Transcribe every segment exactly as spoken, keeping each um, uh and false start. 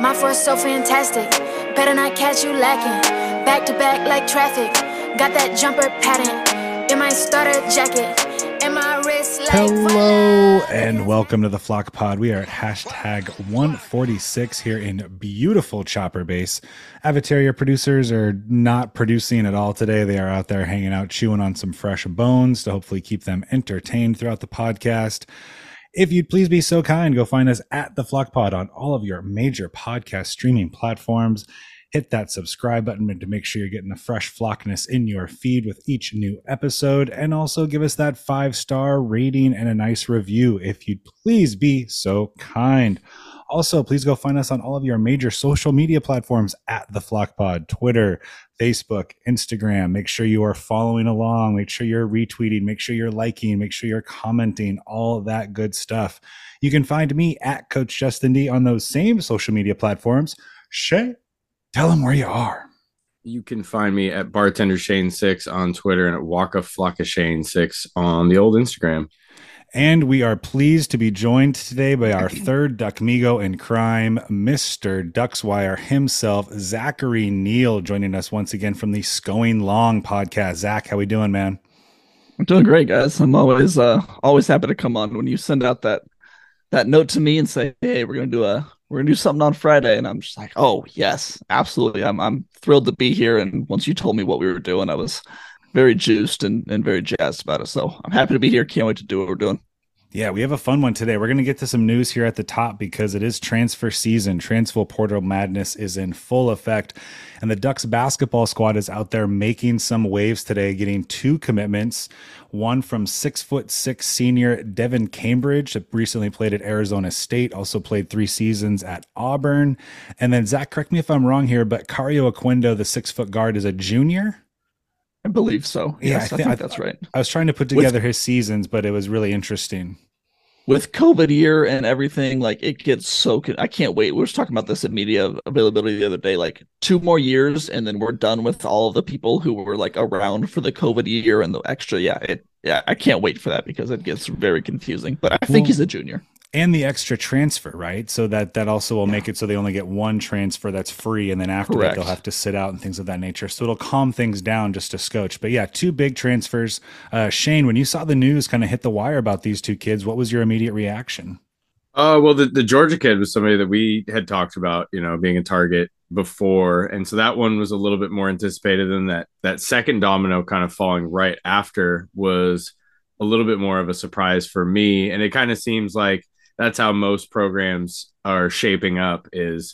My force so fantastic. Better not catch you lacking. Back to back like traffic. Got that jumper patent in my starter jacket. In my wrist like Hello and welcome to the Flock Pod. We are at hashtag one forty-six here in beautiful Chopper Base. Avateria producers are not producing at all today. They are out there hanging out, chewing on some fresh bones to hopefully keep them entertained throughout the podcast. If you'd please be so kind, go find us at the Flock Pod on all of your major podcast streaming platforms. Hit that subscribe button to make sure you're getting the fresh flockness in your feed with each new episode. And also give us that five-star rating and a nice review if you'd please be so kind. Also, please go find us on all of your major social media platforms at the Flock Pod, Twitter, Facebook, Instagram. Make sure you are following along. Make sure you're retweeting. Make sure you're liking. Make sure you're commenting. All of that good stuff. You can find me at Coach Justin D on those same social media platforms. Shay, tell them where you are. You can find me at Bartender Shane six on Twitter and at Waka Flocka Shane six on the old Instagram. And we are pleased to be joined today by our third Duckmigo in crime, Mister Duckswire himself, Zachary Neal, joining us once again from the Scoing Long podcast. Zach, how we doing, man? I'm doing great, guys. I'm always uh always happy to come on when you send out that that note to me and say, hey, we're gonna do a we're gonna do something on Friday, and I'm just like, oh yes, absolutely. I'm I'm thrilled to be here. And once you told me what we were doing, I was very juiced and, and very jazzed about it. So I'm happy to be here. Can't wait to do what we're doing. Yeah, we have a fun one today. We're going to get to some news here at the top because it is transfer season. Transfer portal madness is in full effect, and the Ducks basketball squad is out there making some waves today, getting two commitments. One from six foot six senior Devin Cambridge, that recently played at Arizona State, also played three seasons at Auburn. And then Zach, correct me if I'm wrong here, but Cario Aquendo, the six foot guard, is a junior. I believe so. Yeah, yes, I, I think, think that's right. I was trying to put together with, his seasons, but it was really interesting. With COVID year and everything, like it gets so. I can't wait. We were just talking about this at media availability the other day. Like two more years, and then we're done with all of the people who were like around for the COVID year and the extra. Yeah, it. Yeah, I can't wait for that because it gets very confusing. But I think well, he's a junior. And the extra transfer, right? So that that also will make it so they only get one transfer that's free, and then after Correct. that they'll have to sit out and things of that nature. So it'll calm things down just a scotch. But yeah, two big transfers. Uh, Shane, when you saw the news kind of hit the wire about these two kids, what was your immediate reaction? Uh, well, the, the Georgia kid was somebody that we had talked about, you know, being a target before. And so that one was a little bit more anticipated than that. That second domino kind of falling right after was a little bit more of a surprise for me. And it kind of seems like that's how most programs are shaping up, is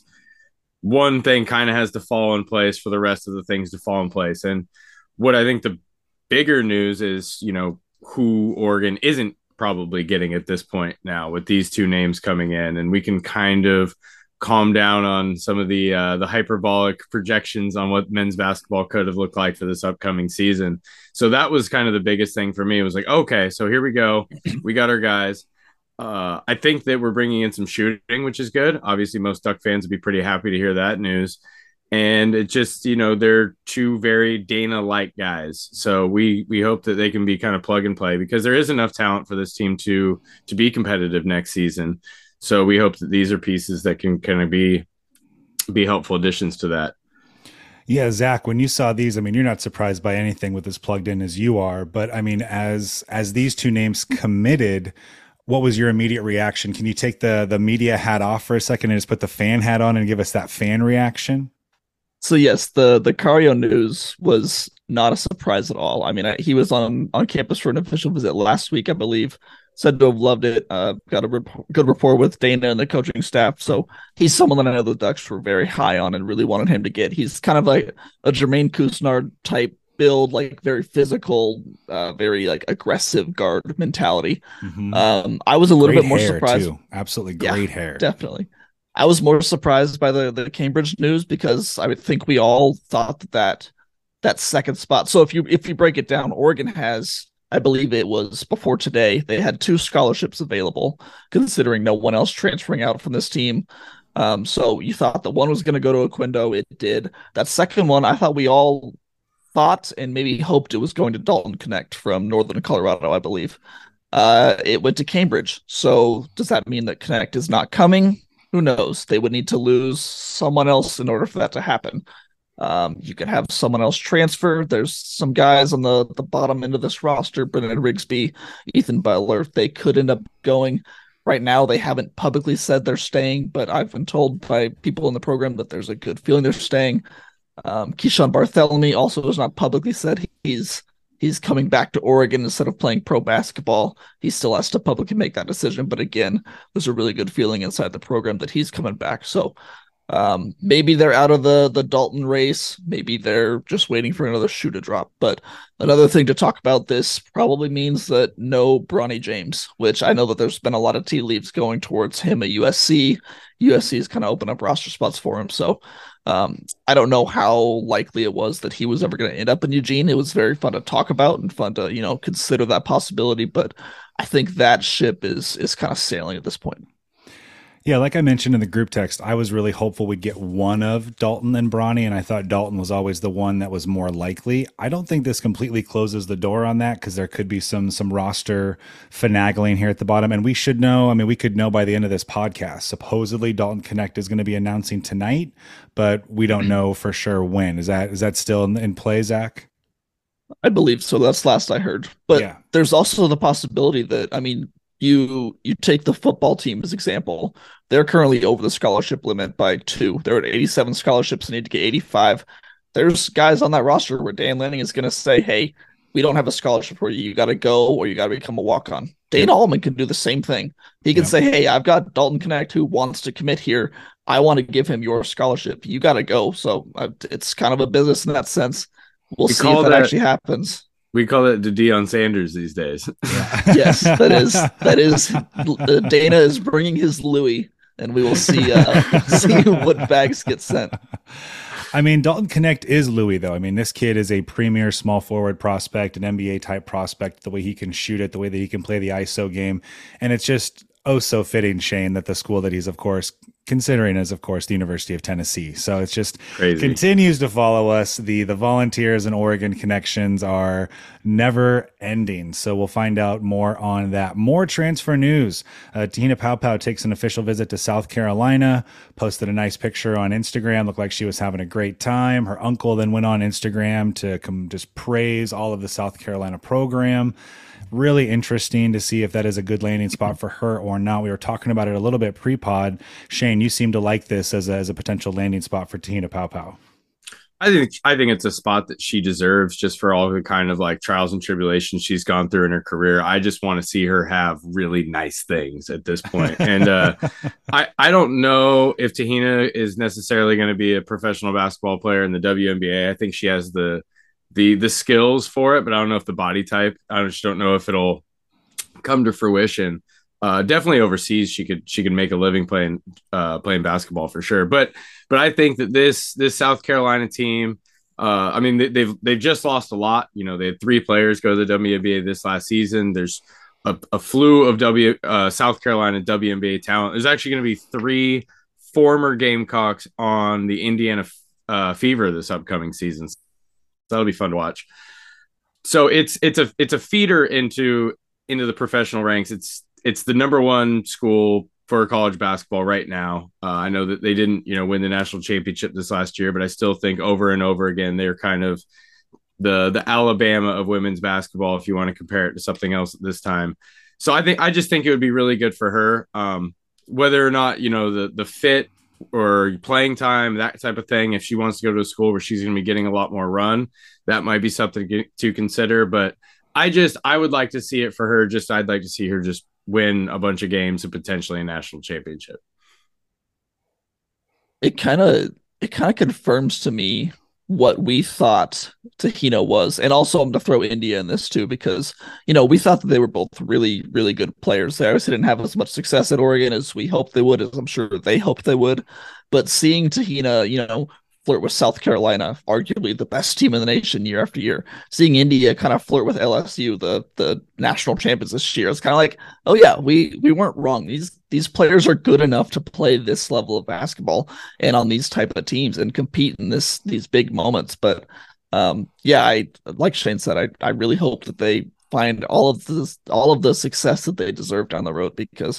one thing kind of has to fall in place for the rest of the things to fall in place. And what I think the bigger news is, you know, who Oregon isn't probably getting at this point now with these two names coming in, and we can kind of calm down on some of the uh, the hyperbolic projections on what men's basketball could have looked like for this upcoming season. So that was kind of the biggest thing for me. It was like, okay, so here we go. We got our guys. Uh, I think that we're bringing in some shooting, which is good. Obviously, most Duck fans would be pretty happy to hear that news. And it just, you know, they're two very Dana-like guys. So we we hope that they can be kind of plug and play, because there is enough talent for this team to to be competitive next season. So we hope that these are pieces that can kind of be be helpful additions to that. Yeah, Zach, when you saw these, I mean, you're not surprised by anything with as plugged in as you are. But I mean, as as these two names committed, what was your immediate reaction? Can you take the the media hat off for a second and just put the fan hat on and give us that fan reaction? So yes, the the Cario news was not a surprise at all. I mean, I, he was on on campus for an official visit last week, I believe. Said to have loved it. Uh, got a rep- good rapport with Dana and the coaching staff. So he's someone that I know the Ducks were very high on and really wanted him to get. He's kind of like a Jermaine Couisnard type build, like very physical, uh, very like aggressive guard mentality. Mm-hmm. Um, I was a little great bit more hair surprised. Too. Absolutely great yeah, hair. Definitely. I was more surprised by the, the Cambridge news because I would think we all thought that, that that second spot. So if you if you break it down, Oregon has, I believe it was before today, they had two scholarships available, considering no one else transferring out from this team. Um, so you thought the one was going to go to Aquendo. It did. That second one, I thought we all thought and maybe hoped it was going to Dalton Connect from Northern Colorado, I believe. Uh, it went to Cambridge. So does that mean that Connect is not coming? Who knows? They would need to lose someone else in order for that to happen. Um, you could have someone else transfer. There's some guys on the, the bottom end of this roster, Brennan Rigsby, Ethan Butler. They could end up going. Right now, they haven't publicly said they're staying, but I've been told by people in the program that there's a good feeling they're staying. Um, Keyshawn Barthelemy also has not publicly said he's he's coming back to Oregon instead of playing pro basketball. He still has to publicly make that decision. But again, there's a really good feeling inside the program that he's coming back. So um, maybe they're out of the, the Dalton race. Maybe they're just waiting for another shoe to drop. But another thing to talk about, this probably means that no Bronny James, which I know that there's been a lot of tea leaves going towards him at U S C. U S C has kind of opened up roster spots for him. So um, I don't know how likely it was that he was ever going to end up in Eugene. It was very fun to talk about and fun to, you know, consider that possibility. But I think that ship is is kind of sailing at this point. Yeah, like I mentioned in the group text, I was really hopeful we'd get one of Dalton and Bronny, and I thought Dalton was always the one that was more likely. I don't think this completely closes the door on that, because there could be some some roster finagling here at the bottom, and we should know. I mean, we could know by the end of this podcast. Supposedly, Dalton Connect is going to be announcing tonight, but we don't know for sure when. Is that is that still in, in play, Zach? I believe so. That's last I heard. But yeah. There's also the possibility that, I mean, you you take the football team as example. They're currently over the scholarship limit by two. They're at eighty-seven scholarships and need to get eighty-five. There's guys on that roster where Dan Lanning is going to say, hey, we don't have a scholarship for you. You got to go or you got to become a walk-on. Dane Allman can do the same thing. He can yeah. say, hey, I've got Dalton Connect who wants to commit here. I want to give him your scholarship. You got to go. So uh, it's kind of a business in that sense. We'll we see if that, that actually happens. We call it the Deion Sanders these days. Yeah. Yes, that is that is. Uh, Dana is bringing his Louis, and we will see uh, see what bags get sent. I mean, Dalton Connect is Louis, though. I mean, this kid is a premier small forward prospect, an N B A type prospect. The way he can shoot it, the way that he can play the I S O game, and it's just oh so fitting, Shane, that the school that he's of course considering is of course the University of Tennessee. So it's just Crazy. Continues to follow us. The the Volunteers and Oregon connections are never ending. So we'll find out more on that. More transfer news. Uh, Te-Hina Paopao takes an official visit to South Carolina, posted a nice picture on Instagram. Looked like she was having a great time. Her uncle then went on Instagram to come just praise all of the South Carolina program. Really interesting to see if that is a good landing spot for her or not. We were talking about it a little bit pre-pod. Shane, you seem to like this as a, as a potential landing spot for Te-Hina Paopao. I think I think it's a spot that she deserves just for all the kind of like trials and tribulations she's gone through in her career. I just want to see her have really nice things at this point. And uh, I, I don't know if Te-Hina is necessarily going to be a professional basketball player in the W N B A. I think she has the the the skills for it, but I don't know if the body type, I just don't know if it'll come to fruition. Uh, definitely overseas, she could she could make a living playing uh, playing basketball for sure. But but I think that this this South Carolina team, uh, I mean they, they've they've just lost a lot. You know, they had three players go to the W N B A this last season. There's a, a slew of W uh, South Carolina W N B A talent. There's actually going to be three former Gamecocks on the Indiana uh, Fever this upcoming season. That'll be fun to watch. So it's it's a it's a feeder into into the professional ranks. It's it's the number one school for college basketball right now. Uh, I know that they didn't you know win the national championship this last year, but I still think over and over again they're kind of the the Alabama of women's basketball, if you want to compare it to something else at this time. So I think I just think it would be really good for her, um, whether or not you know the the fit or playing time, that type of thing. If she wants to go to a school where she's going to be getting a lot more run, that might be something to consider. But I just, I would like to see it for her. Just, I'd like to see her just win a bunch of games and potentially a national championship. It kind of, it kind of confirms to me what we thought Te-Hina was. And also I'm going to throw India in this too, because, you know, we thought that they were both really, really good players. They obviously didn't have as much success at Oregon as we hoped they would, as I'm sure they hoped they would. But seeing Te-Hina, you know, flirt with South Carolina, arguably the best team in the nation year after year, seeing India kind of flirt with L S U, the the national champions this year, it's kind of like, oh yeah, we we weren't wrong. These these players are good enough to play this level of basketball and on these type of teams and compete in this these big moments. But um, yeah, I like Shane said, I I really hope that they find all of this all of the success that they deserve down the road, because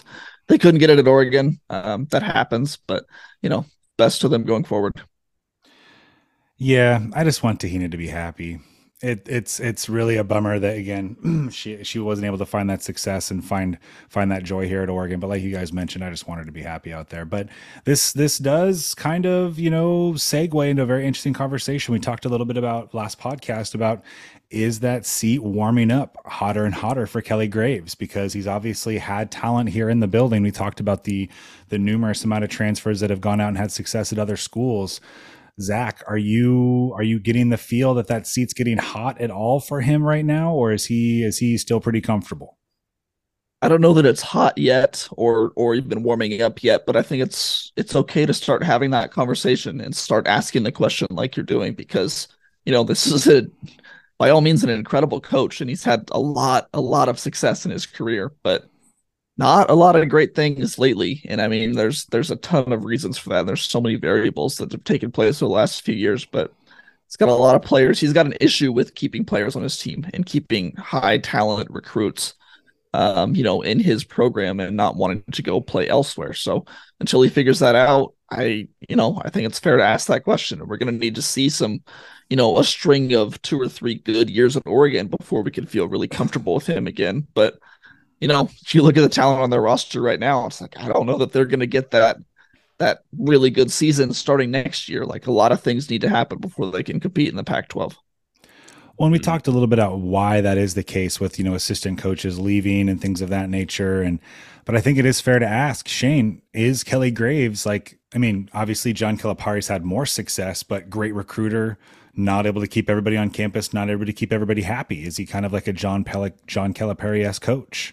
they couldn't get it at Oregon. Um, that happens, but you know, best to them going forward. Yeah, I just want Tahina to be happy. It, it's it's really a bummer that again she she wasn't able to find that success and find find that joy here at Oregon. But like you guys mentioned, I just want her to be happy out there. But this this does kind of you know segue into a very interesting conversation. We talked a little bit about last podcast about is that seat warming up hotter and hotter for Kelly Graves because he's obviously had talent here in the building. We talked about the the numerous amount of transfers that have gone out and had success at other schools. Zach, are you are you getting the feel that that seat's getting hot at all for him right now, or is he is he still pretty comfortable? I don't know that it's hot yet, or or even warming up yet, but I think it's it's okay to start having that conversation and start asking the question like you're doing because you know this is a by all means an incredible coach and he's had a lot a lot of success in his career, but not a lot of great things lately. And I mean, there's there's a ton of reasons for that. There's so many variables that have taken place over the last few years, but it's got a lot of players. He's got an issue with keeping players on his team and keeping high talent recruits, um, you know, in his program and not wanting to go play elsewhere. So until he figures that out, I, you know, I think it's fair to ask that question. We're going to need to see some, you know, a string of two or three good years at Oregon before we can feel really comfortable with him again. But you know, if you look at the talent on their roster right now, it's like, I don't know that they're going to get that that really good season starting next year. Like a lot of things need to happen before they can compete in the Pac twelve. Well, and we talked a little bit about why that is the case with, you know, assistant coaches leaving and things of that nature. And, but I think it is fair to ask, Shane, is Kelly Graves like, I mean, obviously John Calipari's had more success, but great recruiter, not able to keep everybody on campus, not able to keep everybody happy. Is he kind of like a John Pel- John Calipari-esque coach?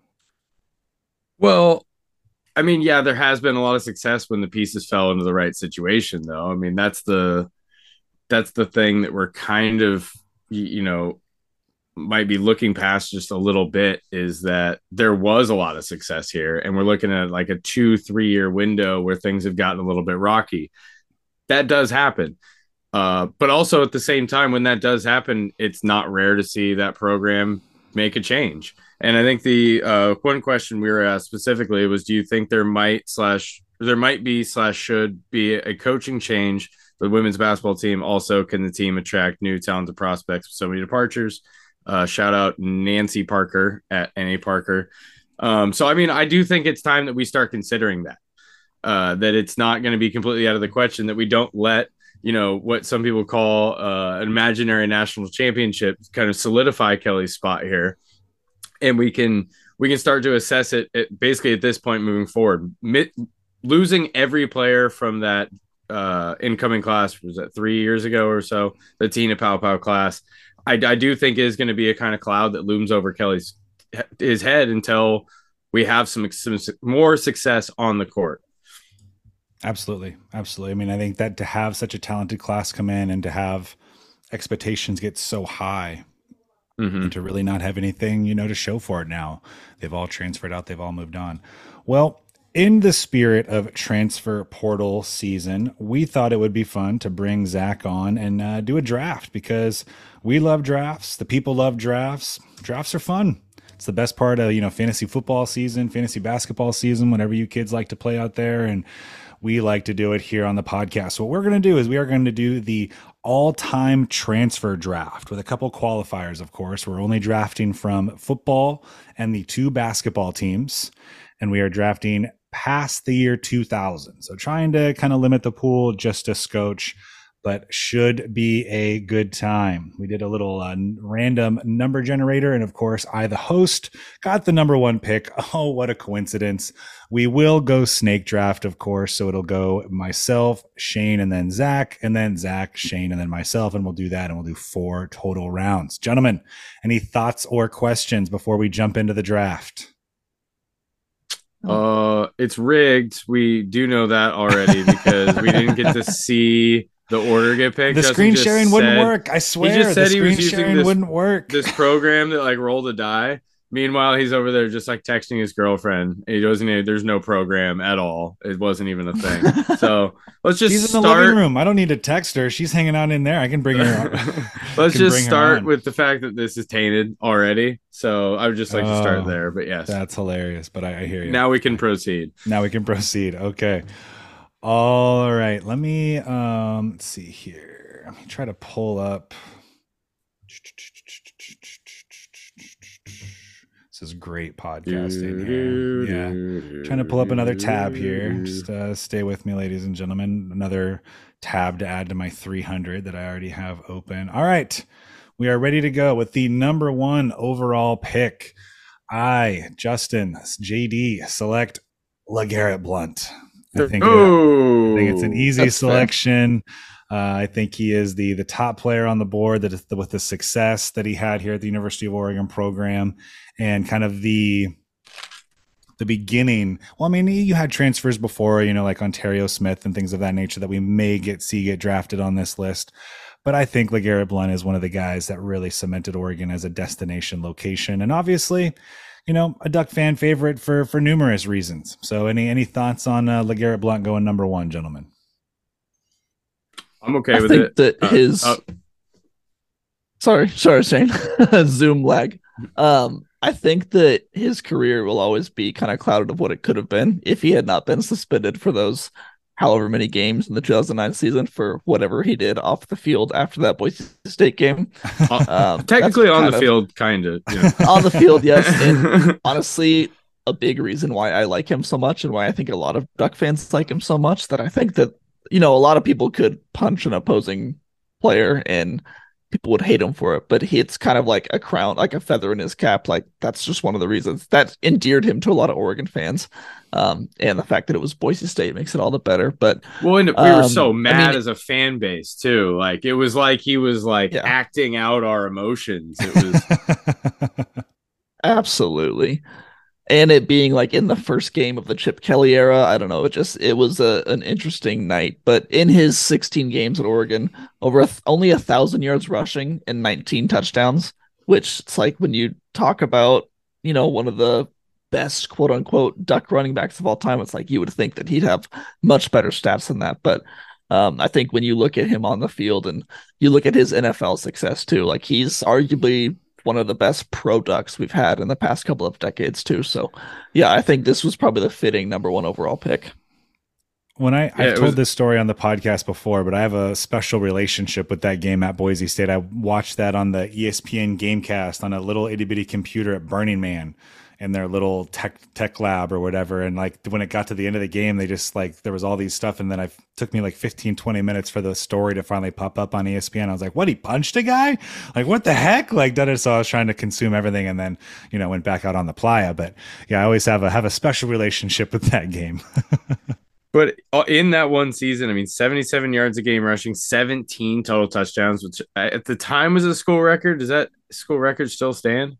Well, I mean, yeah, there has been a lot of success when the pieces fell into the right situation, though. I mean, that's the that's the thing that we're kind of, you know, might be looking past just a little bit is that there was a lot of success here, and we're looking at like a two, three year window where things have gotten a little bit rocky. That does happen. Uh, but also at the same time, when that does happen, it's not rare to see that program make a change. And I think the uh, one question we were asked specifically was, do you think there might slash there might be slash should be a coaching change for the women's basketball team? Also, can the team attract new talented prospects with so many departures? Uh, shout out Nancy Parker at N A Parker. Um, so, I mean, I do think it's time that we start considering that, uh, that it's not going to be completely out of the question that we don't let, you know, what some people call uh, an imaginary national championship kind of solidify Kelly's spot here. And we can we can start to assess it at, basically at this point moving forward. Mit, losing every player from that uh, incoming class, was that three years ago or so, the Tina Pow Pow class, I, I do think is going to be a kind of cloud that looms over Kelly's his head until we have some, some more success on the court. Absolutely. Absolutely. I mean, I think that to have such a talented class come in and to have expectations get so high, mm-hmm. and to really not have anything, you know, to show for it now. They've all transferred out. They've all moved on. Well, in the spirit of transfer portal season, we thought it would be fun to bring Zach on and uh, do a draft because we love drafts. The people love drafts. Drafts are fun. It's the best part of, you know, fantasy football season, fantasy basketball season, whatever you kids like to play out there. And we like to do it here on the podcast. So what we're going to do is we are going to do the all-time transfer draft with a couple qualifiers, of course. We're only drafting from football and the two basketball teams, and we are drafting past the year two thousand. So trying to kind of limit the pool just a scotch, but should be a good time. We did a little uh, random number generator, and of course, I, the host, got the number one pick. Oh, what a coincidence. We will go snake draft, of course, so it'll go myself, Shane, and then Zach, and then Zach, Shane, and then myself, and we'll do that, and we'll do four total rounds. Gentlemen, any thoughts or questions before we jump into the draft? Uh, it's rigged. We do know that already because we didn't get to see the order get picked. The Justin screen sharing said, wouldn't work. I swear. He just said the he was screen using sharing this, wouldn't work. This program that like rolled a die. Meanwhile, he's over there just like texting his girlfriend. He doesn't. Even, there's no program at all. It wasn't even a thing. So let's just She's in start. the living room. I don't need to text her. She's hanging out in there. I can bring her. Let's just start with the fact that this is tainted already. So I would just like oh, to start there. But yes, that's hilarious. But I, I hear you. Now we can proceed. Now we can proceed. Okay. All right. Let me um let's see here. Let me try to pull up. This is great podcasting here. Yeah. Trying to pull up another tab here. Just uh, stay with me, ladies and gentlemen. Another tab to add to my three hundred that I already have open. All right. We are ready to go with the number one overall pick. I, Justin, J D, select LeGarrette Blount. I think, oh, it, I think it's an easy selection. Uh, I think he is the the top player on the board that is the, with the success that he had here at the University of Oregon program, and kind of the the beginning. Well, I mean, you had transfers before, you know, like Ontario Smith and things of that nature that we may get see get drafted on this list. But I think LeGarrette Blount is one of the guys that really cemented Oregon as a destination location, and obviously, you know, a Duck fan favorite for for numerous reasons. So, any any thoughts on uh, LeGarrette Blount going number one, gentlemen? I'm okay I with think it. that uh, his uh, sorry, sorry, Shane. Zoom lag. Um, I think that his career will always be kind of clouded of what it could have been if he had not been suspended for those however many games in the two thousand nine season for whatever he did off the field after that Boise State game. Um, technically on the of, field, kind of. You know. On the field, yes. And honestly, a big reason why I like him so much and why I think a lot of Duck fans like him so much that I think that, you know, a lot of people could punch an opposing player and people would hate him for it, but he, it's kind of like a crown, like a feather in his cap. Like that's just one of the reasons that endeared him to a lot of Oregon fans. Um, and the fact that it was Boise State makes it all the better. But well, and we um, were so mad I mean, as a fan base too. Like it was like he was like yeah. acting out our emotions. It was absolutely. And it being like in the first game of the Chip Kelly era, I don't know. It just it was a, an interesting night. But in his sixteen games at Oregon, over a th- only a thousand yards rushing and nineteen touchdowns, which it's like when you talk about, you know, one of the best quote unquote Duck running backs of all time, it's like you would think that he'd have much better stats than that. But um, I think when you look at him on the field and you look at his N F L success too, like he's arguably one of the best pro Ducks we've had in the past couple of decades too. So yeah, I think this was probably the fitting number one overall pick. When I, yeah, I've told was... this story on the podcast before, but I have a special relationship with that game at Boise State. I watched that on the E S P N Gamecast on a little itty bitty computer at Burning Man in their little tech tech lab or whatever. And like when it got to the end of the game, they just like, there was all these stuff. And then I took me like fifteen, twenty minutes for the story to finally pop up on E S P N. I was like, what, he punched a guy? Like, what the heck? Like that is, so I was trying to consume everything and then, you know, went back out on the playa. But yeah, I always have a, have a special relationship with that game. But in that one season, I mean, seventy-seven yards a game rushing, seventeen total touchdowns, which at the time was a school record. Does that school record still stand?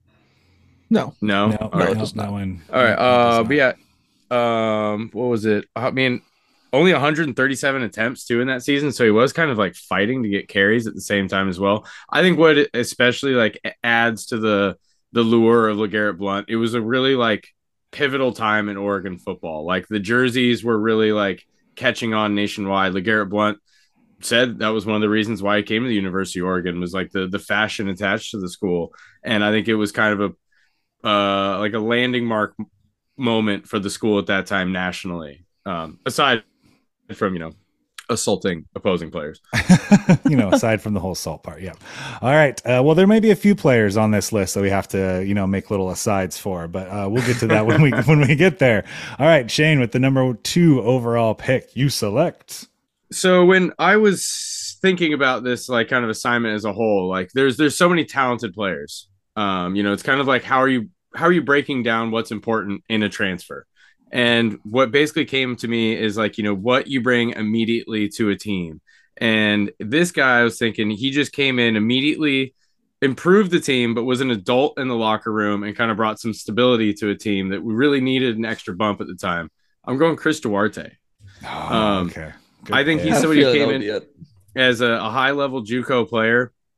No, no, no, all no, right, no, no one. All right, uh, but yeah, um, what was it? I mean, only one hundred thirty-seven attempts too in that season, so he was kind of like fighting to get carries at the same time as well. I think what it especially like adds to the the lure of LeGarrette Blount, it was a really like pivotal time in Oregon football. Like the jerseys were really like catching on nationwide. LeGarrette Blount said that was one of the reasons why he came to the University of Oregon was like the the fashion attached to the school, and I think it was kind of a uh like a landing mark moment for the school at that time nationally, um aside from, you know, assaulting opposing players. You know, aside from the whole assault part. Yeah. All right. Uh, well, there may be a few players on this list that we have to, you know, make little asides for, but uh, we'll get to that when we when we get there. All right, Shane, with the number two overall pick, you select. So when I was thinking about this, like kind of assignment as a whole, like there's there's so many talented players. Um, you know, it's kind of like how are you how are you breaking down what's important in a transfer? And what basically came to me is like, you know, what you bring immediately to a team. And this guy, I was thinking he just came in immediately, improved the team, but was an adult in the locker room and kind of brought some stability to a team that we really needed an extra bump at the time. I'm going Chris Duarte. Oh, um, okay. Good I think pick. he's somebody who came like in as a, a high level JUCO player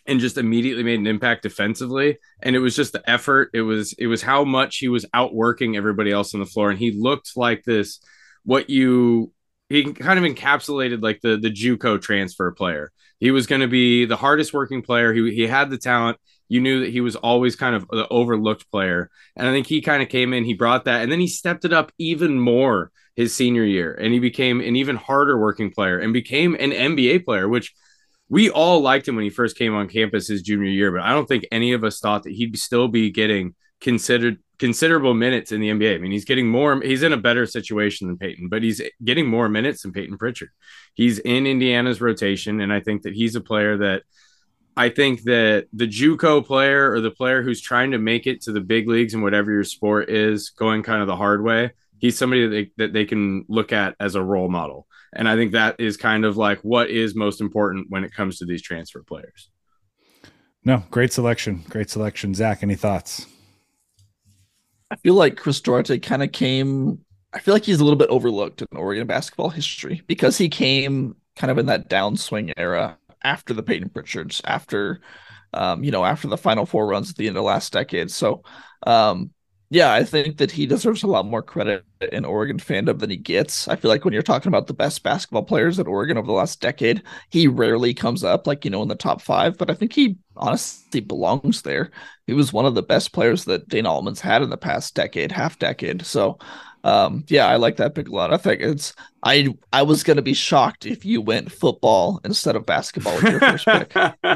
and just immediately made an impact defensively. And it was just the effort. It was it was how much he was outworking everybody else on the floor, and he looked like this. What you he kind of encapsulated like the the JUCO transfer player. He was going to be the hardest working player. He he had the talent. You knew that he was always kind of the overlooked player. And I think he kind of came in, he brought that, and then he stepped it up even more his senior year. And he became an even harder working player and became an N B A player, which we all liked him when he first came on campus his junior year. But I don't think any of us thought that he'd still be getting considered considerable minutes in the N B A. I mean, he's getting more, he's in a better situation than Peyton, but he's getting more minutes than Peyton Pritchard. He's in Indiana's rotation. And I think that he's a player that I think that the JUCO player or the player who's trying to make it to the big leagues in whatever your sport is, going kind of the hard way, he's somebody that they, that they can look at as a role model. And I think that is kind of like what is most important when it comes to these transfer players. No, great selection. Great selection. Zach, any thoughts? I feel like Chris Duarte kind of came, I feel like he's a little bit overlooked in Oregon basketball history because he came kind of in that downswing era after the Peyton Pritchards, after, um, you know, after the Final Four runs at the end of last decade. So, um, yeah, I think that he deserves a lot more credit in Oregon fandom than he gets. I feel like when you're talking about the best basketball players at Oregon over the last decade, he rarely comes up like, you know, in the top five, but I think he honestly belongs there. He was one of the best players that Dana Altman's had in the past decade, half decade. So, um, yeah, I like that pick a lot. I think it's, I, I was going to be shocked if you went football instead of basketball with your first pick.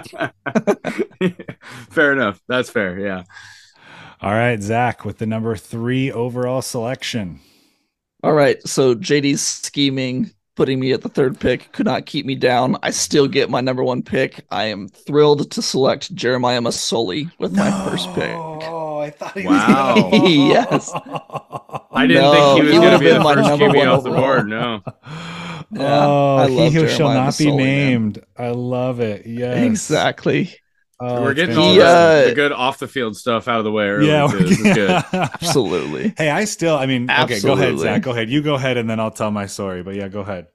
Fair enough. That's fair. Yeah. All right, Zach, with the number three overall selection. All right, so J D's scheming, putting me at the third pick, could not keep me down. I still get my number one pick. I am thrilled to select Jeremiah Masoli with no, my first pick. Oh, I thought he wow. was gonna... Yes. I didn't no, think he was going to be the my first number Q B one off the overall. board. No. Yeah, oh, I love he who shall Jeremiah not be Masoli, named. man. I love it. Yes. Exactly. Oh, we're it's getting fantastic. all He, the, uh, the good off the field stuff out of the way early. Yeah, Too. This is good. Absolutely. Hey, I still, I mean, okay, go ahead, Absolutely. Zach. Go ahead. You go ahead, and then I'll tell my story. But yeah, go ahead.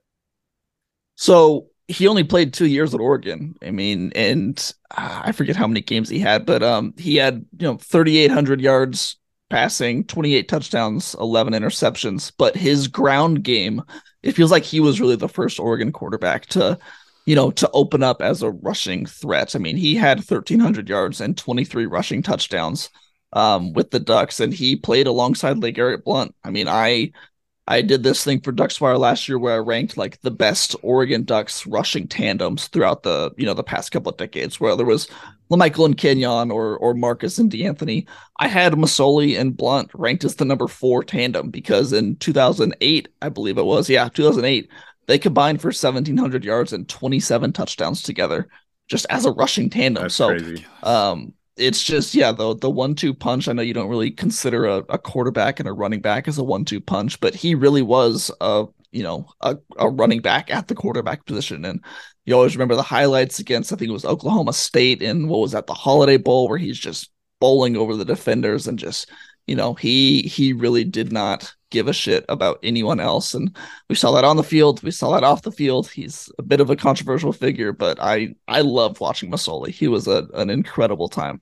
So he only played two years at Oregon. I mean, and uh, I forget how many games he had, but um, he had, you know, thirty-eight hundred yards passing, twenty-eight touchdowns, eleven interceptions. But his ground game, it feels like he was really the first Oregon quarterback to, you know, to open up as a rushing threat. I mean, he had thirteen hundred yards and twenty-three rushing touchdowns um, with the Ducks, and he played alongside LeGarrette Blount. I mean, I I did this thing for DucksWire last year where I ranked like the best Oregon Ducks rushing tandems throughout the, you know, the past couple of decades, where there was LaMichael and Kenyon or or Marcus and DeAnthony. I had Masoli and Blount ranked as the number four tandem because in two thousand eight, I believe it was, yeah, two thousand eight, they combined for seventeen hundred yards and twenty-seven touchdowns together, just as a rushing tandem. That's so, crazy. um, it's just, yeah, the the one two punch. I know you don't really consider a, a quarterback and a running back as a one two punch, but he really was a, you know, a, a running back at the quarterback position. And you always remember the highlights against, I think it was Oklahoma State in what was that, the Holiday Bowl, where he's just bowling over the defenders and just, you know, he he really did not give a shit about anyone else. And we saw that on the field. We saw that off the field. He's a bit of a controversial figure, but I I loved watching Masoli. He was a, an incredible time.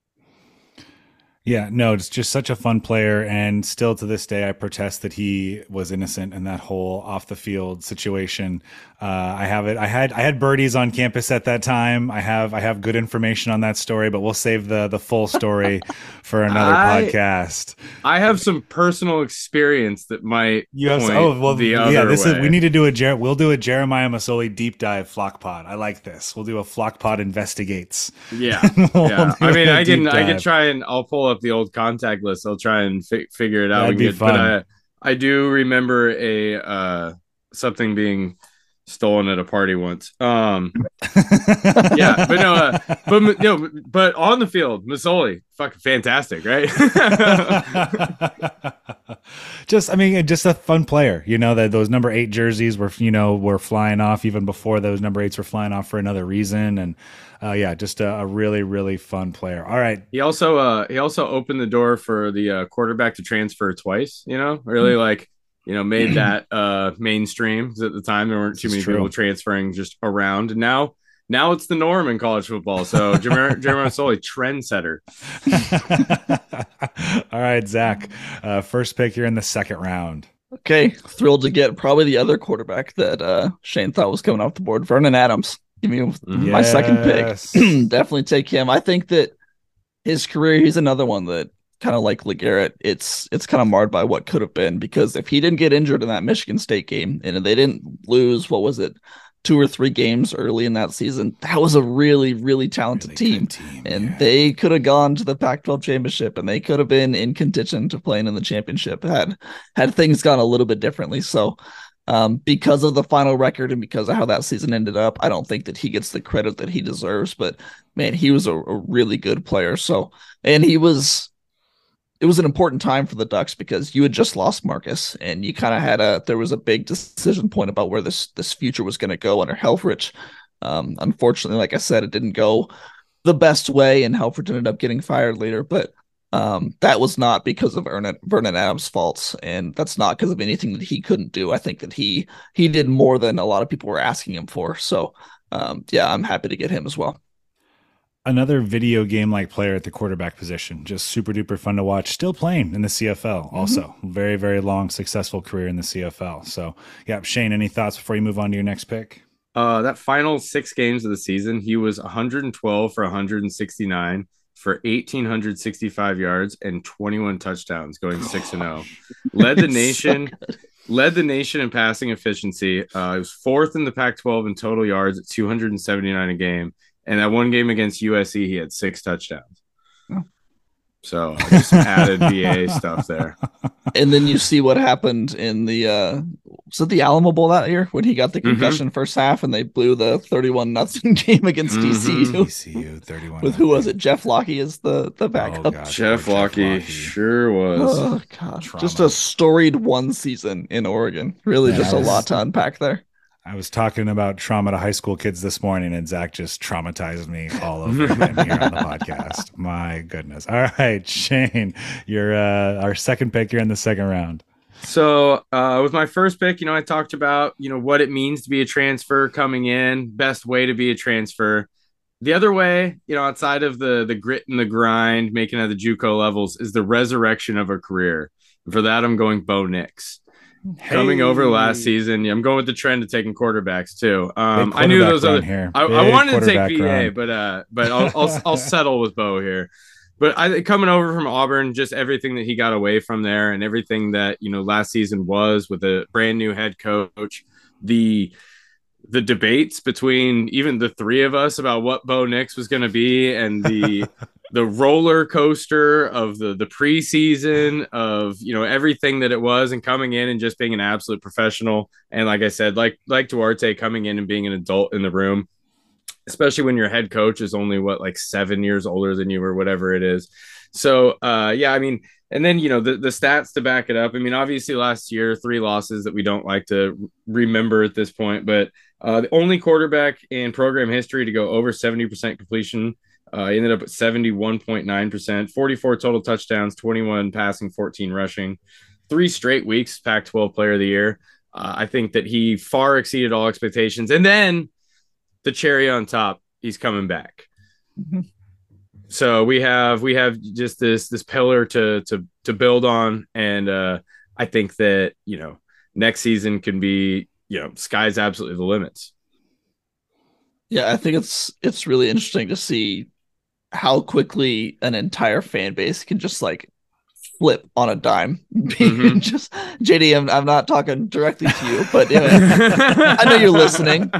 Yeah, no, it's just such a fun player. And still to this day, I protest that he was innocent in that whole off the field situation. Uh, I have it. I had I had birdies on campus at that time. I have I have good information on that story, but we'll save the the full story for another I, podcast. I have some personal experience that might You have point oh well the yeah. other This way. is we need to do a Jer- we'll do a Jeremiah Masoli deep dive flock pod. I like this. We'll do a flock pod investigates. Yeah, We'll yeah. do I mean, a I can deep I can dive. try and I'll pull up the old contact list. I'll try and fi- figure it out. That'd We be can get- fun. But I I do remember a uh something being stolen at a party once. Um, yeah, but no, uh, but no, but on the field, Masoli, fucking fantastic, right? Just, I mean, just a fun player. You know that those number eight jerseys were, you know, were flying off even before those number eights were flying off for another reason. And uh, yeah, just a, a really, really fun player. All right. He also uh he also opened the door for the uh, quarterback to transfer twice. You know, really like. You know, made that uh, mainstream because at the time there weren't too This many is true. people transferring just around. And now now it's the norm in college football. So Jeremiah Masoli, trendsetter. All right, Zach, uh, first pick here in the second round. Okay, thrilled to get probably the other quarterback that uh, Shane thought was coming off the board, Vernon Adams. Give me my yes. second pick. Definitely take him. I think that his career, he's another one that kind of like LeGarrette, it's it's kind of marred by what could have been, because if he didn't get injured in that Michigan State game and they didn't lose, what was it, two or three games early in that season, that was a really, really talented really team. team. And yeah. they could have gone to the Pac twelve championship and they could have been in contention to playing in the championship had had things gone a little bit differently. So um, because of the final record and because of how that season ended up, I don't think that he gets the credit that he deserves. But man, he was a, a really good player. So, and he was, it was an important time for the Ducks because you had just lost Marcus and you kind of had a, there was a big decision point about where this, this future was going to go under Helfrich. Um, unfortunately, like I said, it didn't go the best way and Helfrich ended up getting fired later, but um, that was not because of Vernon, Vernon Adams' faults. And that's not because of anything that he couldn't do. I think that he, he did more than a lot of people were asking him for. So um, yeah, I'm happy to get him as well. Another video game like player at the quarterback position, just super duper fun to watch, still playing in the C F L also. Mm-hmm. Very, very long, successful career in the C F L. So yeah, Shane, any thoughts before you move on to your next pick? Uh, that final six games of the season, he was one hundred twelve for one hundred sixty-nine for one thousand eight hundred sixty-five yards and twenty-one touchdowns, going six and oh. Led the nation, so led the nation in passing efficiency. Uh, he was fourth in the Pac twelve in total yards at two hundred seventy-nine a game. And that one game against U S C, he had six touchdowns. Oh. So I just added B A stuff there. And then you see what happened in the uh, was it the Alamo Bowl that year when he got the concussion mm-hmm. first half and they blew the thirty-one nothing game against mm-hmm. D C U. D C U thirty-one with who was it? Jeff Lockie is the the backup. Oh, God, Jeff Lockie sure was. Oh gosh, just a storied one season in Oregon. Really, yeah, just a lot to unpack there. I was talking about trauma to high school kids this morning, and Zach just traumatized me all over again here on the podcast. My goodness. All right, Shane, you're uh, our second pick here in the second round. So uh, with my first pick, you know, I talked about, you know, what it means to be a transfer coming in, best way to be a transfer. The other way, you know, outside of the the grit and the grind, making it at the JUCO levels, is the resurrection of a career. And for that, I'm going Bo Nix. Hey. Coming over last season, yeah, I'm going with the trend of taking quarterbacks too. Um, I knew those other. Here. I, I wanted to take V A, run. but uh, but I'll I'll, I'll settle with Bo here. But I coming over from Auburn, just everything that he got away from there, and everything that you know last season was with a brand new head coach, the the debates between even the three of us about what Bo Nix was going to be, and the the roller coaster of the the preseason of you know everything that it was, and coming in and just being an absolute professional. And like I said, like like Duarte coming in and being an adult in the room, especially when your head coach is only what like seven years older than you or whatever it is. So uh, yeah, I mean, and then you know the the stats to back it up. I mean, obviously last year three losses that we don't like to remember at this point, but uh, the only quarterback in program history to go over seventy percent completion. Uh, he ended up at seventy-one point nine percent, forty-four total touchdowns, twenty-one passing, fourteen rushing, three straight weeks Pac twelve player of the year. Uh, I think that he far exceeded all expectations. And then the cherry on top, he's coming back. Mm-hmm. So we have we have just this this pillar to to to build on, and uh, I think that you know next season can be you know sky's absolutely the limits. Yeah, I think it's it's really interesting to see how quickly an entire fan base can just like flip on a dime. Mm-hmm. Just J D, I'm, I'm not talking directly to you, but you know, I know you're listening.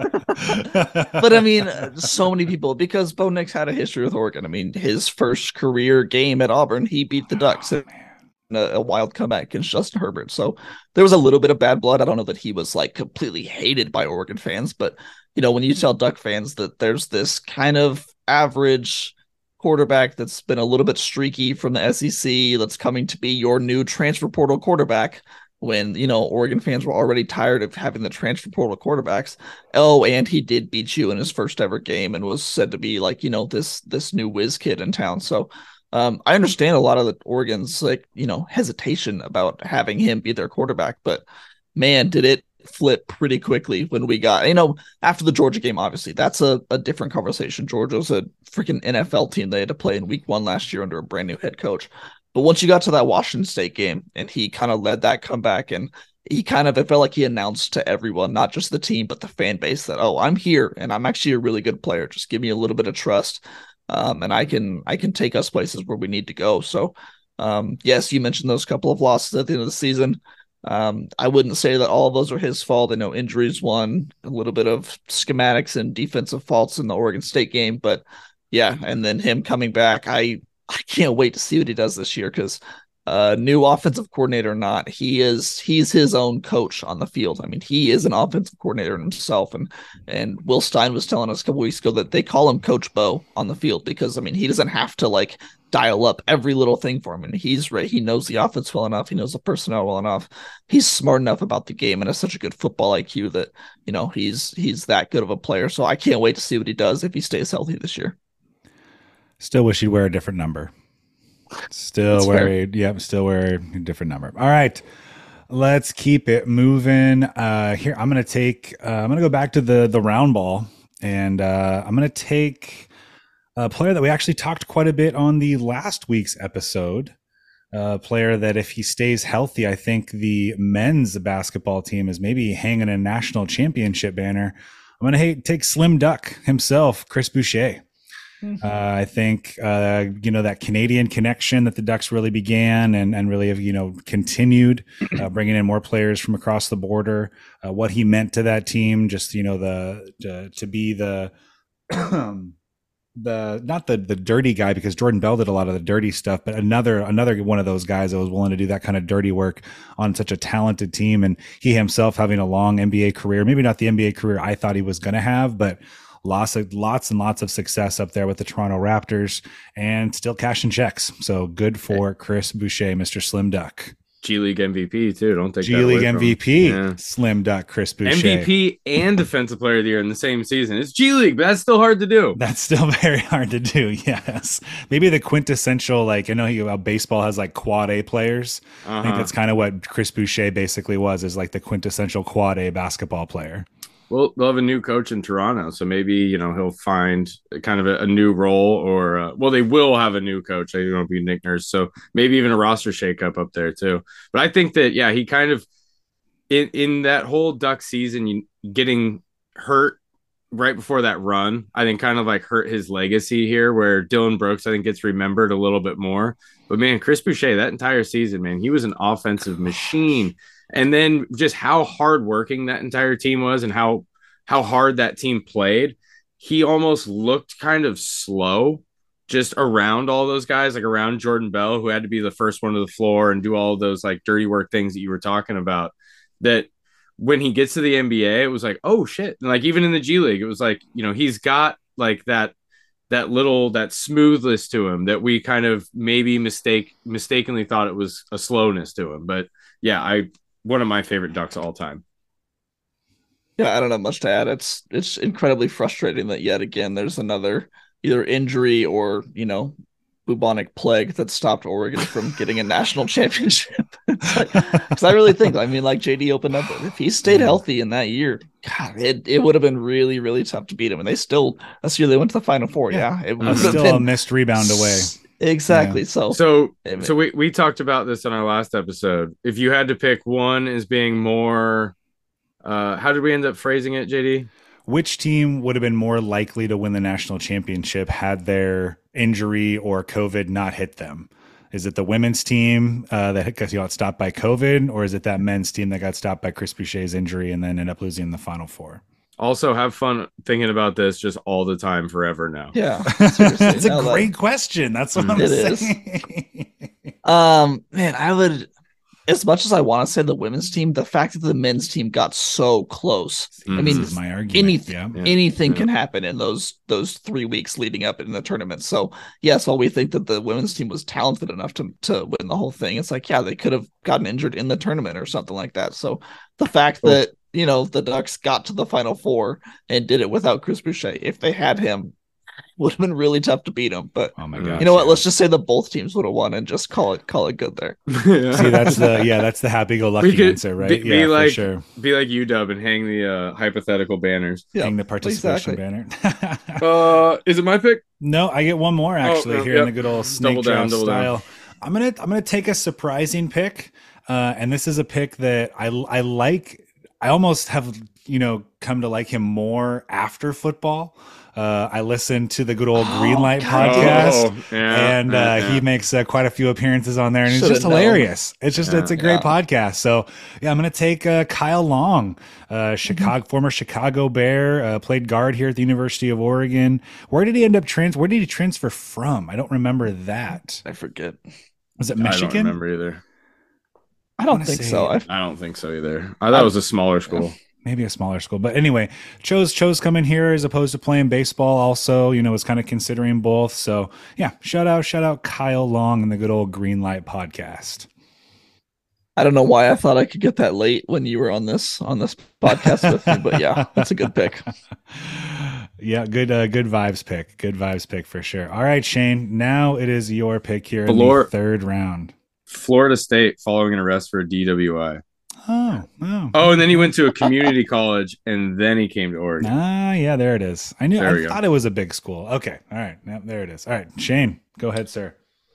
But I mean, so many people, because Bo Nix had a history with Oregon. I mean, his first career game at Auburn, he beat the Ducks in a, a wild comeback against Justin Herbert. So there was a little bit of bad blood. I don't know that he was like completely hated by Oregon fans, but you know, when you tell Duck fans that there's this kind of average quarterback that's been a little bit streaky from the S E C that's coming to be your new transfer portal quarterback, when, you know, Oregon fans were already tired of having the transfer portal quarterbacks. Oh, and he did beat you in his first ever game and was said to be like, you know, this this new whiz kid in town. So um, I understand a lot of the Oregon's like, you know, hesitation about having him be their quarterback, but man, did it flip pretty quickly when we got, you know, after the Georgia game, obviously. That's a, a different conversation. Georgia's a freaking N F L team they had to play in week one last year under a brand new head coach. But once you got to that Washington State game and he kind of led that comeback, and he kind of, it felt like he announced to everyone, not just the team, but the fan base, that, oh, I'm here and I'm actually a really good player. Just give me a little bit of trust. Um, and I can, I can take us places where we need to go. So, um, yes, you mentioned those couple of losses at the end of the season. Um, I wouldn't say that all of those are his fault. I know injuries, one, a little bit of schematics and defensive faults in the Oregon State game, but yeah. And then him coming back, I, I can't wait to see what he does this year, because uh, new offensive coordinator or not, he is he's his own coach on the field. I mean, he is an offensive coordinator himself, and and Will Stein was telling us a couple weeks ago that they call him Coach Bo on the field because, I mean, he doesn't have to like dial up every little thing for him, and he's right. He knows the offense well enough. He knows the personnel well enough. He's smart enough about the game and has such a good football I Q that, you know, he's he's that good of a player. So I can't wait to see what he does if he stays healthy this year. Still wish he'd wear a different number. Still That's wear, fair. yep, still wear a different number. All right, let's keep it moving. Uh, here, I'm gonna take. Uh, I'm gonna go back to the the round ball, and uh, I'm gonna take a player that we actually talked quite a bit on the last week's episode. A player that, if he stays healthy, I think the men's basketball team is maybe hanging a national championship banner. I'm gonna hate, take Slim Duck himself, Chris Boucher. Mm-hmm. Uh, I think, uh, you know, that Canadian connection that the Ducks really began and, and really have, you know, continued, uh, bringing in more players from across the border, uh, what he meant to that team, just, you know, the, to, to be the, the, not the, the dirty guy, because Jordan Bell did a lot of the dirty stuff, but another, another one of those guys that was willing to do that kind of dirty work on such a talented team. And he himself having a long N B A career, maybe not the N B A career I thought he was going to have, but Lots of lots and lots of success up there with the Toronto Raptors, and still cashing checks. So good for Chris Boucher, Mister Slim Duck. G League M V P too. Don't take G that League away M V P, from him. Yeah. Slim Duck, Chris Boucher. M V P and Defensive Player of the Year in the same season. It's G League, but that's still hard to do. That's still very hard to do. Yes, maybe the quintessential, like, I know he, uh, baseball has like quad A players. Uh-huh. I think that's kind of what Chris Boucher basically was, is like the quintessential quad A basketball player. Well, they'll have a new coach in Toronto, so maybe, you know, he'll find kind of a, a new role, or uh, well, they will have a new coach. I don't know if be Nick Nurse, so maybe even a roster shakeup up there too. But I think that, yeah, he kind of in in that whole Duck season, you, getting hurt right before that run, I think kind of like hurt his legacy here, where Dylan Brooks, I think, gets remembered a little bit more. But man, Chris Boucher, that entire season, man, he was an offensive machine. And then just how hardworking that entire team was, and how how hard that team played. He almost looked kind of slow just around all those guys, like around Jordan Bell, who had to be the first one to the floor and do all of those like dirty work things that you were talking about. That when he gets to the N B A, it was like, oh shit. And like even in the G League, it was like, you know, he's got like that that little that smoothness to him that we kind of maybe mistake mistakenly thought it was a slowness to him. But yeah, I one of my favorite Ducks of all time. Yeah, I don't have much to add. It's it's incredibly frustrating that yet again there's another either injury or, you know, bubonic plague that stopped Oregon from getting a national championship. Because like, I really think, I mean, like J D opened up, if he stayed healthy in that year, God, it, it would have been really, really tough to beat him. And they still, this year they went to the Final Four. Yeah, yeah. It was still been, a missed rebound away. Exactly. Yeah. So, so, so we, we talked about this in our last episode. If you had to pick one as being more, uh, how did we end up phrasing it, J D? Which team would have been more likely to win the national championship had their injury or COVID not hit them? Is it the women's team uh, that got stopped by COVID, or is it that men's team that got stopped by Chris Boucher's injury and then ended up losing in the Final Four? Also, have fun thinking about this just all the time, forever now. Yeah, it's a great that, question. That's what I'm it saying. Is. Um, man, I would, as much as I want to say the women's team, the fact that the men's team got so close. Mm, I mean, this is my argument. Anything, yeah. Yeah. anything yeah. can happen in those those three weeks leading up in the tournament. So yes, while we think that the women's team was talented enough to to win the whole thing, it's like, yeah, they could have gotten injured in the tournament or something like that. So the fact oh. that, you know, the Ducks got to the Final Four and did it without Chris Boucher, if they had him, would have been really tough to beat him. But Oh my god! you know what? Let's just say that both teams would have won and just call it call it good there. Yeah. See, that's the yeah, that's the happy-go-lucky We could answer, right? Be, be yeah, like for sure. be like U W and hang the uh, hypothetical banners. Yeah, Hang the participation exactly. banner. Uh, is it my pick? No, I get one more actually no, here yep. in the good old snake Double down, draft double down. style. I'm gonna I'm gonna take a surprising pick, uh, and this is a pick that I I like. I almost have you know come to like him more after football. Uh, I listened to the good old Oh, Greenlight God. podcast, Oh, yeah, and uh, yeah, yeah. he makes uh, quite a few appearances on there, and it's Should've just known. hilarious. It's just Yeah, it's a great yeah. podcast. So yeah, I'm gonna take uh, Kyle Long, uh, Chicago former Chicago Bear, uh, played guard here at the University of Oregon. Where did he end up trans? Where did he transfer from? I don't remember that. I forget. Was it I don't Michigan? remember either. I don't wanna think say- so. I, I don't think so either. I thought it was a smaller school. Maybe a smaller school, but anyway, chose chose coming here as opposed to playing baseball. Also, you know, was kind of considering both. So yeah, shout out, shout out Kyle Long and the good old Greenlight podcast. I don't know why I thought I could get that late when you were on this on this podcast with me, but yeah, that's a good pick. Yeah, good uh, good vibes pick. Good vibes pick for sure. All right, Shane. Now it is your pick here in Valor- the third round. Florida State following an arrest for a D W I. Oh, oh. Oh, and then he went to a community college, and then he came to Oregon. Ah, yeah, there it is. I knew There we I go. thought it was a big school. Okay. All right. Yep, there it is. All right, Shane, go ahead, sir.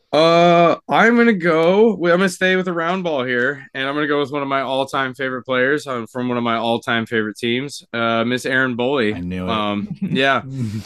Uh, I'm gonna go. I'm gonna stay with a round ball here, and I'm gonna go with one of my all-time favorite players um, from one of my all-time favorite teams, uh, Miss Erin Boley. I knew it. Um, yeah,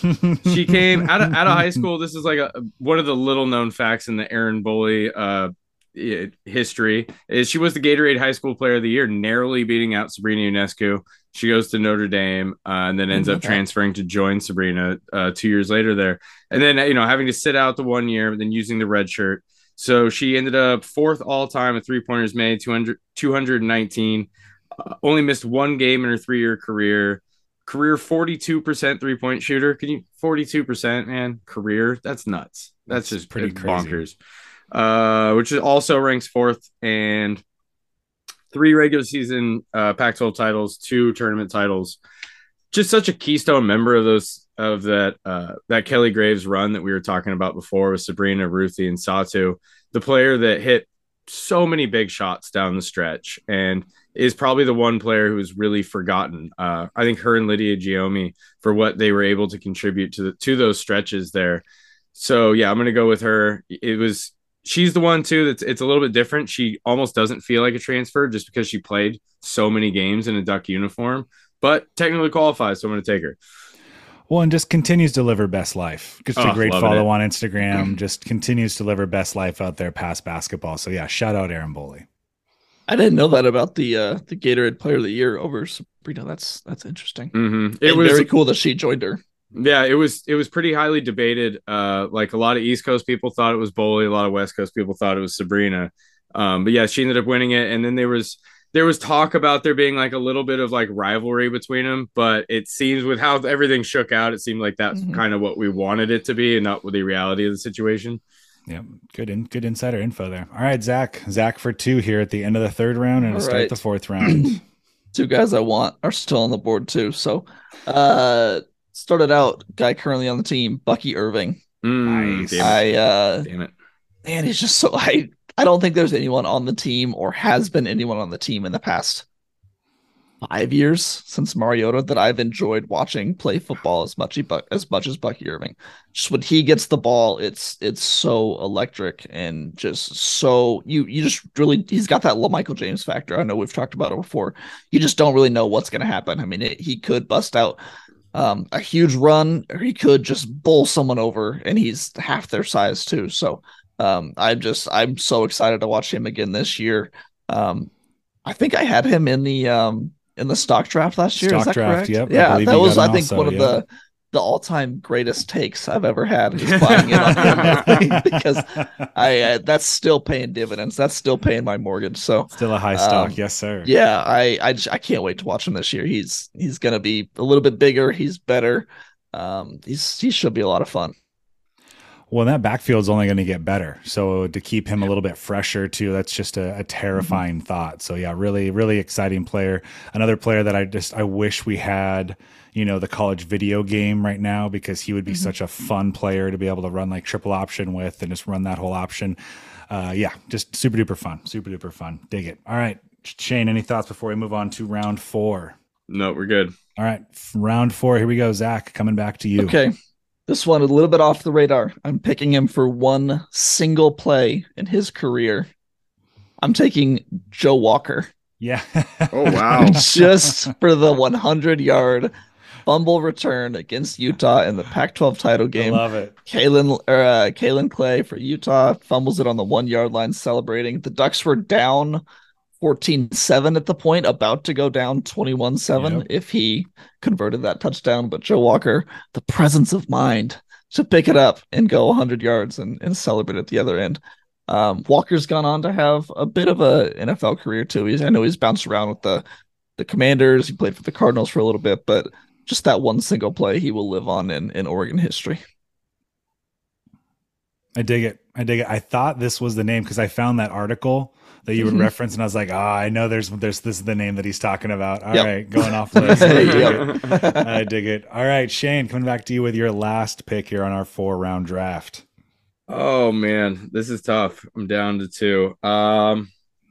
she came out of out of high school. This is like a one of the little-known facts in the Erin Boley uh i- history is she was the Gatorade High School Player of the Year, narrowly beating out Sabrina Ionescu. She goes to Notre Dame uh, and then ends up Okay. transferring to join Sabrina uh, two years later there. And then, you know, having to sit out the one year, but then using the red shirt. So she ended up fourth all time at three pointers made, two hundred, two hundred nineteen. Uh, only missed one game in her three year career. Career forty-two percent three point shooter. Can you forty-two percent, man? Career? That's nuts. That's, That's just pretty pretty crazy. bonkers. Uh, which is also ranks fourth and three regular season uh, Pac twelve titles, two tournament titles. Just such a keystone member of those of that uh, that Kelly Graves run that we were talking about before with Sabrina, Ruthie, and Satu. The player that hit so many big shots down the stretch and is probably the one player who's really forgotten. Uh, I think her and Lydia Giomi for what they were able to contribute to the, to those stretches there. So yeah, I'm going to go with her. It was she's the one too that's it's a little bit different. She almost doesn't feel like a transfer just because she played so many games in a Duck uniform, but technically qualifies, so I'm going to take her. Well, and just continues to deliver best life. Just a Oh, great loving follow it. on Instagram. Just continues to deliver best life out there past basketball. So yeah, shout out Erin Boley. I didn't know that about the uh the Gatorade Player of the Year over Sabrina. That's that's interesting. Mm-hmm. It And was very cool that she joined her. Yeah, it was it was pretty highly debated. Uh, like a lot of East Coast people thought it was Boley, a lot of West Coast people thought it was Sabrina. Um, but yeah, she ended up winning it, and then there was there was talk about there being like a little bit of like rivalry between them. But it seems with how everything shook out, it seemed like that's Mhm. kind of what we wanted it to be, and not with the reality of the situation. Yep. Good in, good insider info there. All right, Zach. Zach for two here at the end of the third round and to All start right. the fourth round. Two guys I want are still on the board too. So uh started out guy currently on the team, Bucky Irving. Mm, Nice. Damn it. I uh Damn it. man, he's just so I I don't think there's anyone on the team or has been anyone on the team in the past five years since Mariota that I've enjoyed watching play football as much as much as Bucky Irving. Just when he gets the ball, it's it's so electric and just so you you just really he's got that Michael James factor. I know we've talked about it before. You just don't really know what's going to happen. I mean, it, he could bust out um, a huge run, or he could just bowl someone over, and he's half their size too. So um, I'm just I'm so excited to watch him again this year. Um, I think I had him in the um, in the stock draft last year. Stock Is that draft, correct? yep. I Yeah, believe that you was got I him think also, one of yeah. the the all time greatest takes I've ever had is buying in on him early, because I uh, that's still paying dividends. That's still paying my mortgage. So Still a high stock. Um, Yes, sir. yeah, I I, just, I can't wait to watch him this year. He's he's gonna be a little bit bigger. He's better. Um, he's he should be a lot of fun. Well, that backfield's only going to get better. So to keep him a little bit fresher too, that's just a, a terrifying mm-hmm. thought. So yeah, really, really exciting player. Another player that I just I wish we had, you know, the college video game right now, because he would be mm-hmm. such a fun player to be able to run like triple option with and just run that whole option. Uh, yeah, just super duper fun, super duper fun. Dig it. All right, Shane, any thoughts before we move on to round four? No, we're good. All right, round four. Here we go. Zach, coming back to you. Okay. This one a little bit off the radar. I'm picking him for one single play in his career. I'm taking Joe Walker. Yeah. Oh, wow. Just for the hundred-yard fumble return against Utah in the Pac twelve title game. I love it. Kalen, or, uh, Kalen Clay for Utah fumbles it on the one-yard line celebrating. The Ducks were down fourteen seven at the point, about to go down twenty-one seven yep. if he converted that touchdown. But Joe Walker, the presence of mind to pick it up and go one hundred yards and, and celebrate at the other end. Um, Walker's gone on to have a bit of a N F L career too. He's, I know he's bounced around with the, the Commanders. He played for the Cardinals for a little bit, but just that one single play he will live on in, in Oregon history. I dig it. I dig it. I thought this was the name because I found that article that you would mm-hmm. reference, and I was like, oh, I know there's there's this is the name that he's talking about. All yep. right, going off list. I dig it. All right, Shane, coming back to you with your last pick here on our four round draft. Oh man, this is tough. I'm down to two. Um,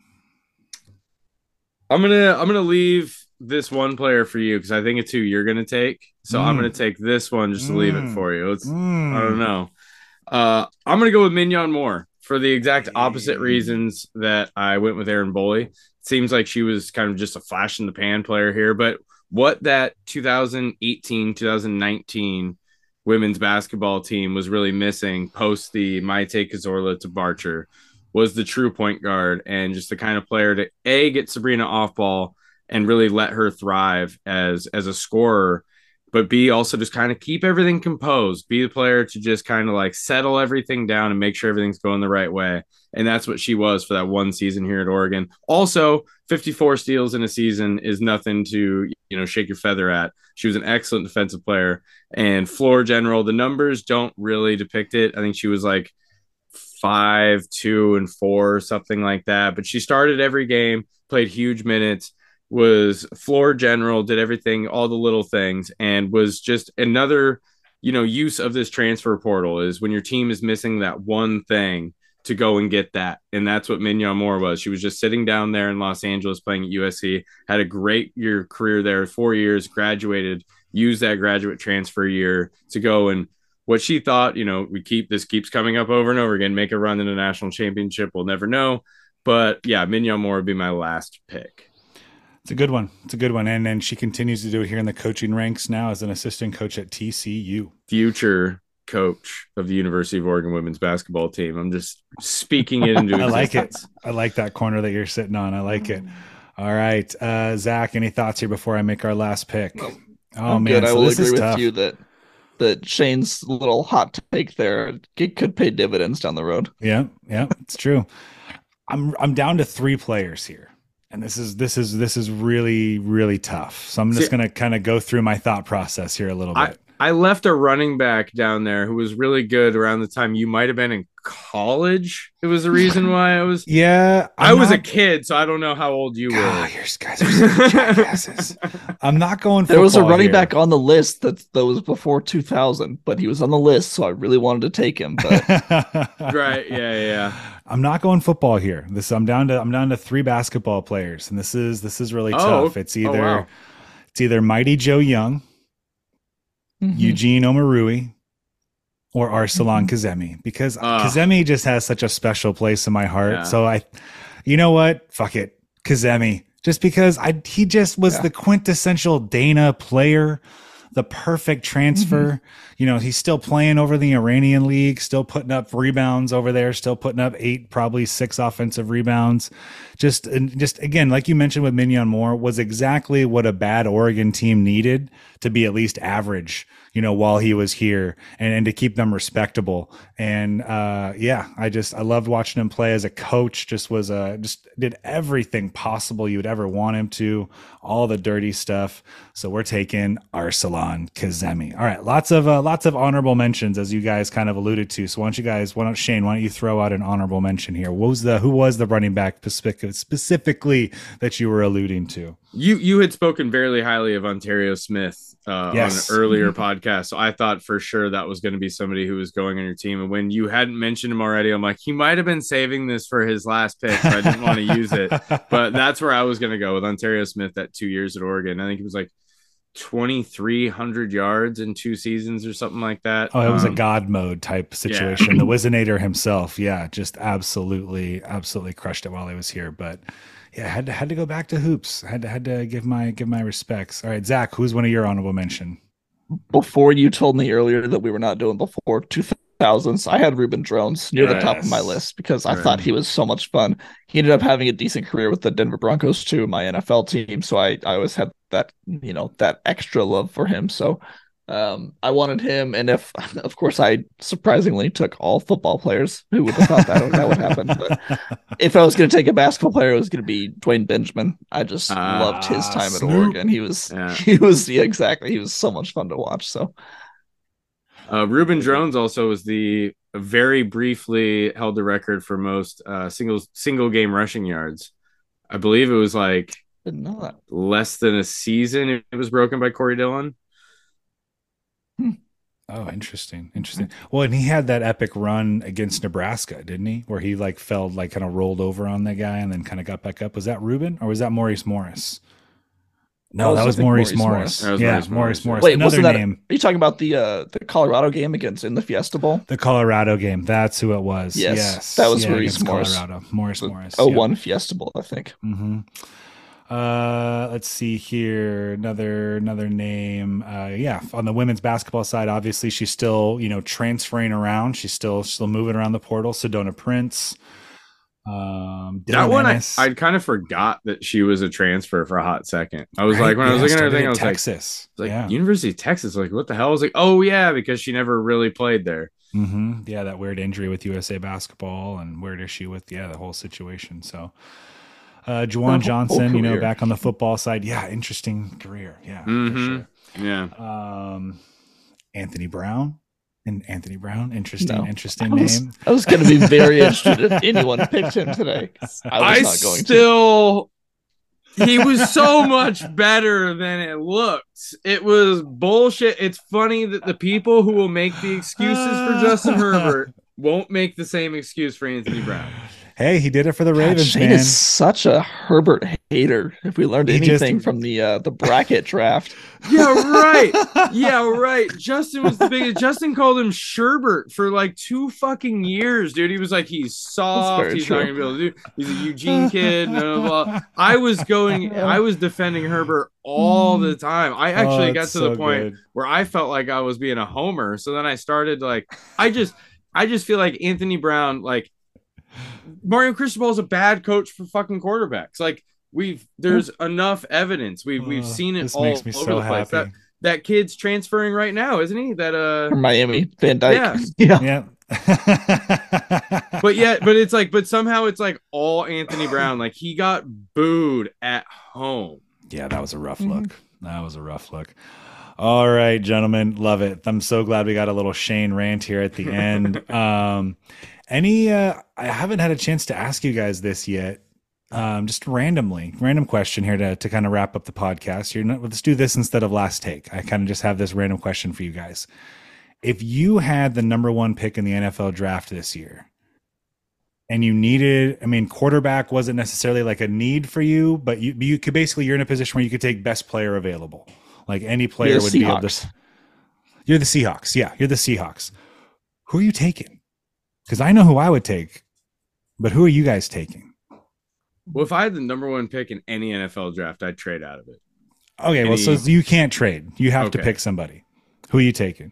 I'm gonna I'm gonna leave this one player for you because I think it's who you're gonna take. So mm. I'm gonna take this one just to mm. leave it for you. It's mm. I don't know. Uh, I'm gonna go with Mignon Moore. For the exact opposite reasons that I went with Aaron Boley. It seems like she was kind of just a flash in the pan player here, but what that two thousand eighteen, two thousand nineteen women's basketball team was really missing post the Maite Cazorla to Barcher was the true point guard and just the kind of player to A, get Sabrina off ball and really let her thrive as, as a scorer, but B, also just kind of keep everything composed, be the player to just kind of like settle everything down and make sure everything's going the right way. And that's what she was for that one season here at Oregon. Also, fifty-four steals in a season is nothing to, you know, shake your feather at. She was an excellent defensive player and floor general. The numbers don't really depict it. I think she was like five, two, and four, something like that. But she started every game, played huge minutes, was floor general, did everything, all the little things, and was just another, you know, use of this transfer portal is when your team is missing that one thing to go and get that. And that's what Mignon Moore was. She was just sitting down there in Los Angeles playing at U S C, had a great year career there, four years, graduated, used that graduate transfer year to go and what she thought, you know, we keep this keeps coming up over and over again, make a run in a national championship. We'll never know. But yeah, Mignon Moore would be my last pick. It's a good one. It's a good one. And then she continues to do it here in the coaching ranks now as an assistant coach at T C U. Future coach of the University of Oregon women's basketball team. I'm just speaking it into existence. I like it. I like that corner that you're sitting on. I like it. All right. Uh, Zach, any thoughts here before I make our last pick? No, oh, I'm man. Good. I So will this agree is with tough. you that, that Shane's little hot take there, it could pay dividends down the road. Yeah. Yeah, it's true. I'm, I'm down to three players here. And this is this is this is really, really tough. So I'm just See, gonna kind of go through my thought process here a little bit. I, I left a running back down there who was really good around the time you might have been in college. It was the reason why I was yeah. I'm I was not, a kid, so I don't know how old you God, were. You guys are such jackasses. I'm not going. There was a running here. back on the list that that was before two thousand, but he was on the list, so I really wanted to take him. But right, yeah, yeah. I'm not going football here. This I'm down to I'm down to three basketball players, and this is this is really oh, tough. It's either oh, wow. it's either Mighty Joe Young, mm-hmm. Eugene Omarui, or Arsalan mm-hmm. Kazemi, because uh, Kazemi just has such a special place in my heart. Yeah. So I, you know what? Fuck it, Kazemi. Just because I he just was yeah. the quintessential Dana player. The perfect transfer. Mm-hmm. You know, he's still playing over the Iranian league, still putting up rebounds over there, still putting up eight, probably six offensive rebounds. Just, and just again, like you mentioned with Mignon Moore, was exactly what a bad Oregon team needed to be at least average, you know, while he was here and, and to keep them respectable. And uh, yeah, I just, I loved watching him play as a coach. Just was a, just did everything possible you would ever want him to, all the dirty stuff. So we're taking Arsalan Aslan Kazemi. All right, lots of uh, lots of honorable mentions as you guys kind of alluded to. So why don't you guys, why don't Shane, why don't you throw out an honorable mention here? What was the who was the running back specific, specifically that you were alluding to? You you had spoken very highly of Ontario Smith uh, yes. on an earlier podcast, so I thought for sure that was going to be somebody who was going on your team. And when you hadn't mentioned him already, I'm like, he might have been saving this for his last pick, so I didn't want to use it. But that's where I was going to go with Ontario Smith that two years at Oregon. I think it was like twenty-three hundred yards in two seasons or something like that. Oh, it was um, a God mode type situation. Yeah. The Wizinator himself, yeah, just absolutely, absolutely crushed it while he was here. But yeah, had to had to go back to hoops. Had to had to give my give my respects. All right, Zach, who's one of your honorable mention? Before you told me earlier that we were not doing before two thousands, I had Ruben Drones near yes. the top of my list because I right. thought he was so much fun. He ended up having a decent career with the Denver Broncos too, my N F L team. So I, I always had that, you know, that extra love for him. So um, I wanted him. And if, of course, I surprisingly took all football players, who would have thought that, that would happen? But if I was going to take a basketball player, it was going to be Dwayne Benjamin. I just uh, loved his time Snoop. at Oregon. He was, yeah. he was, yeah, exactly. He was so much fun to watch. So. Uh, Ruben Drones also was the very briefly held the record for most uh, single single game rushing yards. I believe it was like less than a season. It was broken by Corey Dillon. Hmm. Oh, interesting, interesting. Well, and he had that epic run against Nebraska, didn't he? Where he like fell, like kind of rolled over on the guy and then kind of got back up. Was that Ruben or was that Maurice Morris? No, that was Maurice Morris. Morris. Yeah, Maurice Morris. Morris. Wait, Another wasn't that, name. Are you talking about the uh, the Colorado game against in the Fiesta Bowl? The Colorado game. That's who it was. Yes, yes. That was yeah, Maurice Morris. Colorado. Maurice Morris. Oh, yep. one Fiesta Bowl, I think. Mm-hmm. Uh, let's see here. Another another name. Uh, yeah, on the women's basketball side, obviously she's still you know transferring around. She's still still moving around the portal. Sedona Prince. Um, that one I I kind of forgot that she was a transfer for a hot second. I was right? like when yeah, I was looking at everything, I was Texas. like, like yeah. University of Texas. Like what the hell? I was like, oh yeah, because she never really played there. Mm-hmm. Yeah, that weird injury with U S A Basketball and weird issue with yeah the whole situation. So. Uh, Juwan Johnson, you know, back on the football side. Yeah, interesting career. Yeah, mm-hmm. for sure. Yeah. Um, Anthony Brown. And Anthony Brown, interesting, no. interesting I was, name. I was going to be very interested if anyone picked him today. I was I not going still, to. He was so much better than it looked. It was bullshit. It's funny that the people who will make the excuses for Justin Herbert won't make the same excuse for Anthony Brown. Hey, he did it for the Ravens, God, Shane man. is such a Herbert hater. If we learned he anything just... from the uh, the bracket draft. Yeah, right. Yeah, right. Justin was the biggest. Justin called him Sherbert for like two fucking years, dude. He was like, he's soft. He's true. not gonna be able to do. He's a Eugene kid. Blah, blah, blah. I was going. I was defending Herbert all the time. I actually oh, got to so the point good. where I felt like I was being a homer. So then I started like, I just, I just feel like Anthony Brown, like. Mario Cristobal is a bad coach for fucking quarterbacks. Like we've, there's enough evidence. We've, we've seen it all over the so place. That, that kid's transferring right now, isn't he? That uh, From Miami, Van Dyke. Yeah, yeah. but yeah, but it's like, but somehow it's like all Anthony Brown. Like he got booed at home. Yeah, that was a rough look. That was a rough look. All right, gentlemen, love it. I'm so glad we got a little Shane rant here at the end. um. Any, uh, I haven't had a chance to ask you guys this yet. Um, just randomly, random question here to, to kind of wrap up the podcast. You're not, let's do this instead of last take. I kind of just have this random question for you guys. If you had the number one pick in the N F L draft this year and you needed, I mean, quarterback wasn't necessarily like a need for you, but you, you could basically, you're in a position where you could take best player available. Like any player would Seahawks. be able to. You're the Seahawks. Yeah. You're the Seahawks. Who are you taking? Because I know who I would take, but who are you guys taking? Well, if I had the number one pick in any N F L draft, I'd trade out of it. Okay, any... well, so you can't trade. You have okay. to pick somebody. Who are you taking?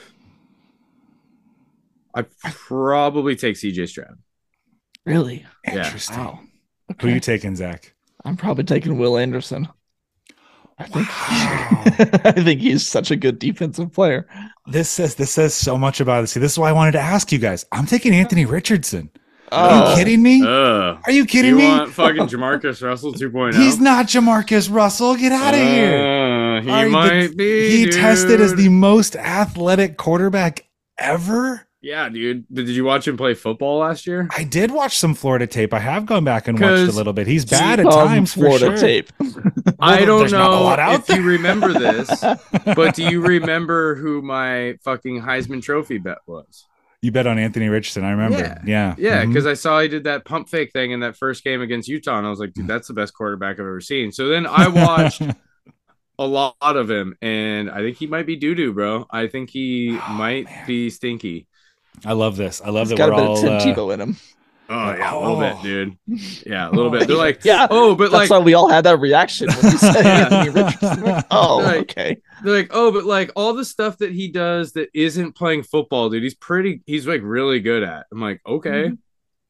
I'd probably take C J Stroud. Really? Interesting. Wow. Okay. Who are you taking, Zach? I'm probably taking Will Anderson. I think wow. I think he's such a good defensive player. This says this says so much about it. See, this is why I wanted to ask you guys. I'm taking Anthony Richardson. Oh. Are you kidding me? Uh, Are you kidding you me? Want fucking Jamarcus Russell two point oh? He's not Jamarcus Russell. Get out of uh, here. he Are you- might the- be. He dude. tested as the most athletic quarterback ever. Yeah, dude. Did you watch him play football last year? I did watch some Florida tape. I have gone back and watched a 'Cause little bit. He's bad at Some times for Florida sure. tape. I Well, don't there's not a know lot out if there. you remember this, but do you remember who my fucking Heisman Trophy bet was? You bet on Anthony Richardson. I remember. Yeah. Yeah. Yeah, Mhm. because I saw he did that pump fake thing in that first game against Utah, and I was like, dude, that's the best quarterback I've ever seen. So then I watched a lot of him, and I think he might be doo doo, bro. I think he Oh, might man. be stinky. I love this. I love He's that got we're a bit all. of Tim uh, Tebow in him. Oh yeah, a little Oh. bit, dude. Yeah, a little bit. They're like, Yeah, oh, but That's like, why we all had that reaction when you said Yeah. Anthony Richardson. Like, oh, Like- okay. they're like, oh, but like all the stuff that he does that isn't playing football, dude. He's pretty. He's like really good at. I'm like, okay. Mm-hmm.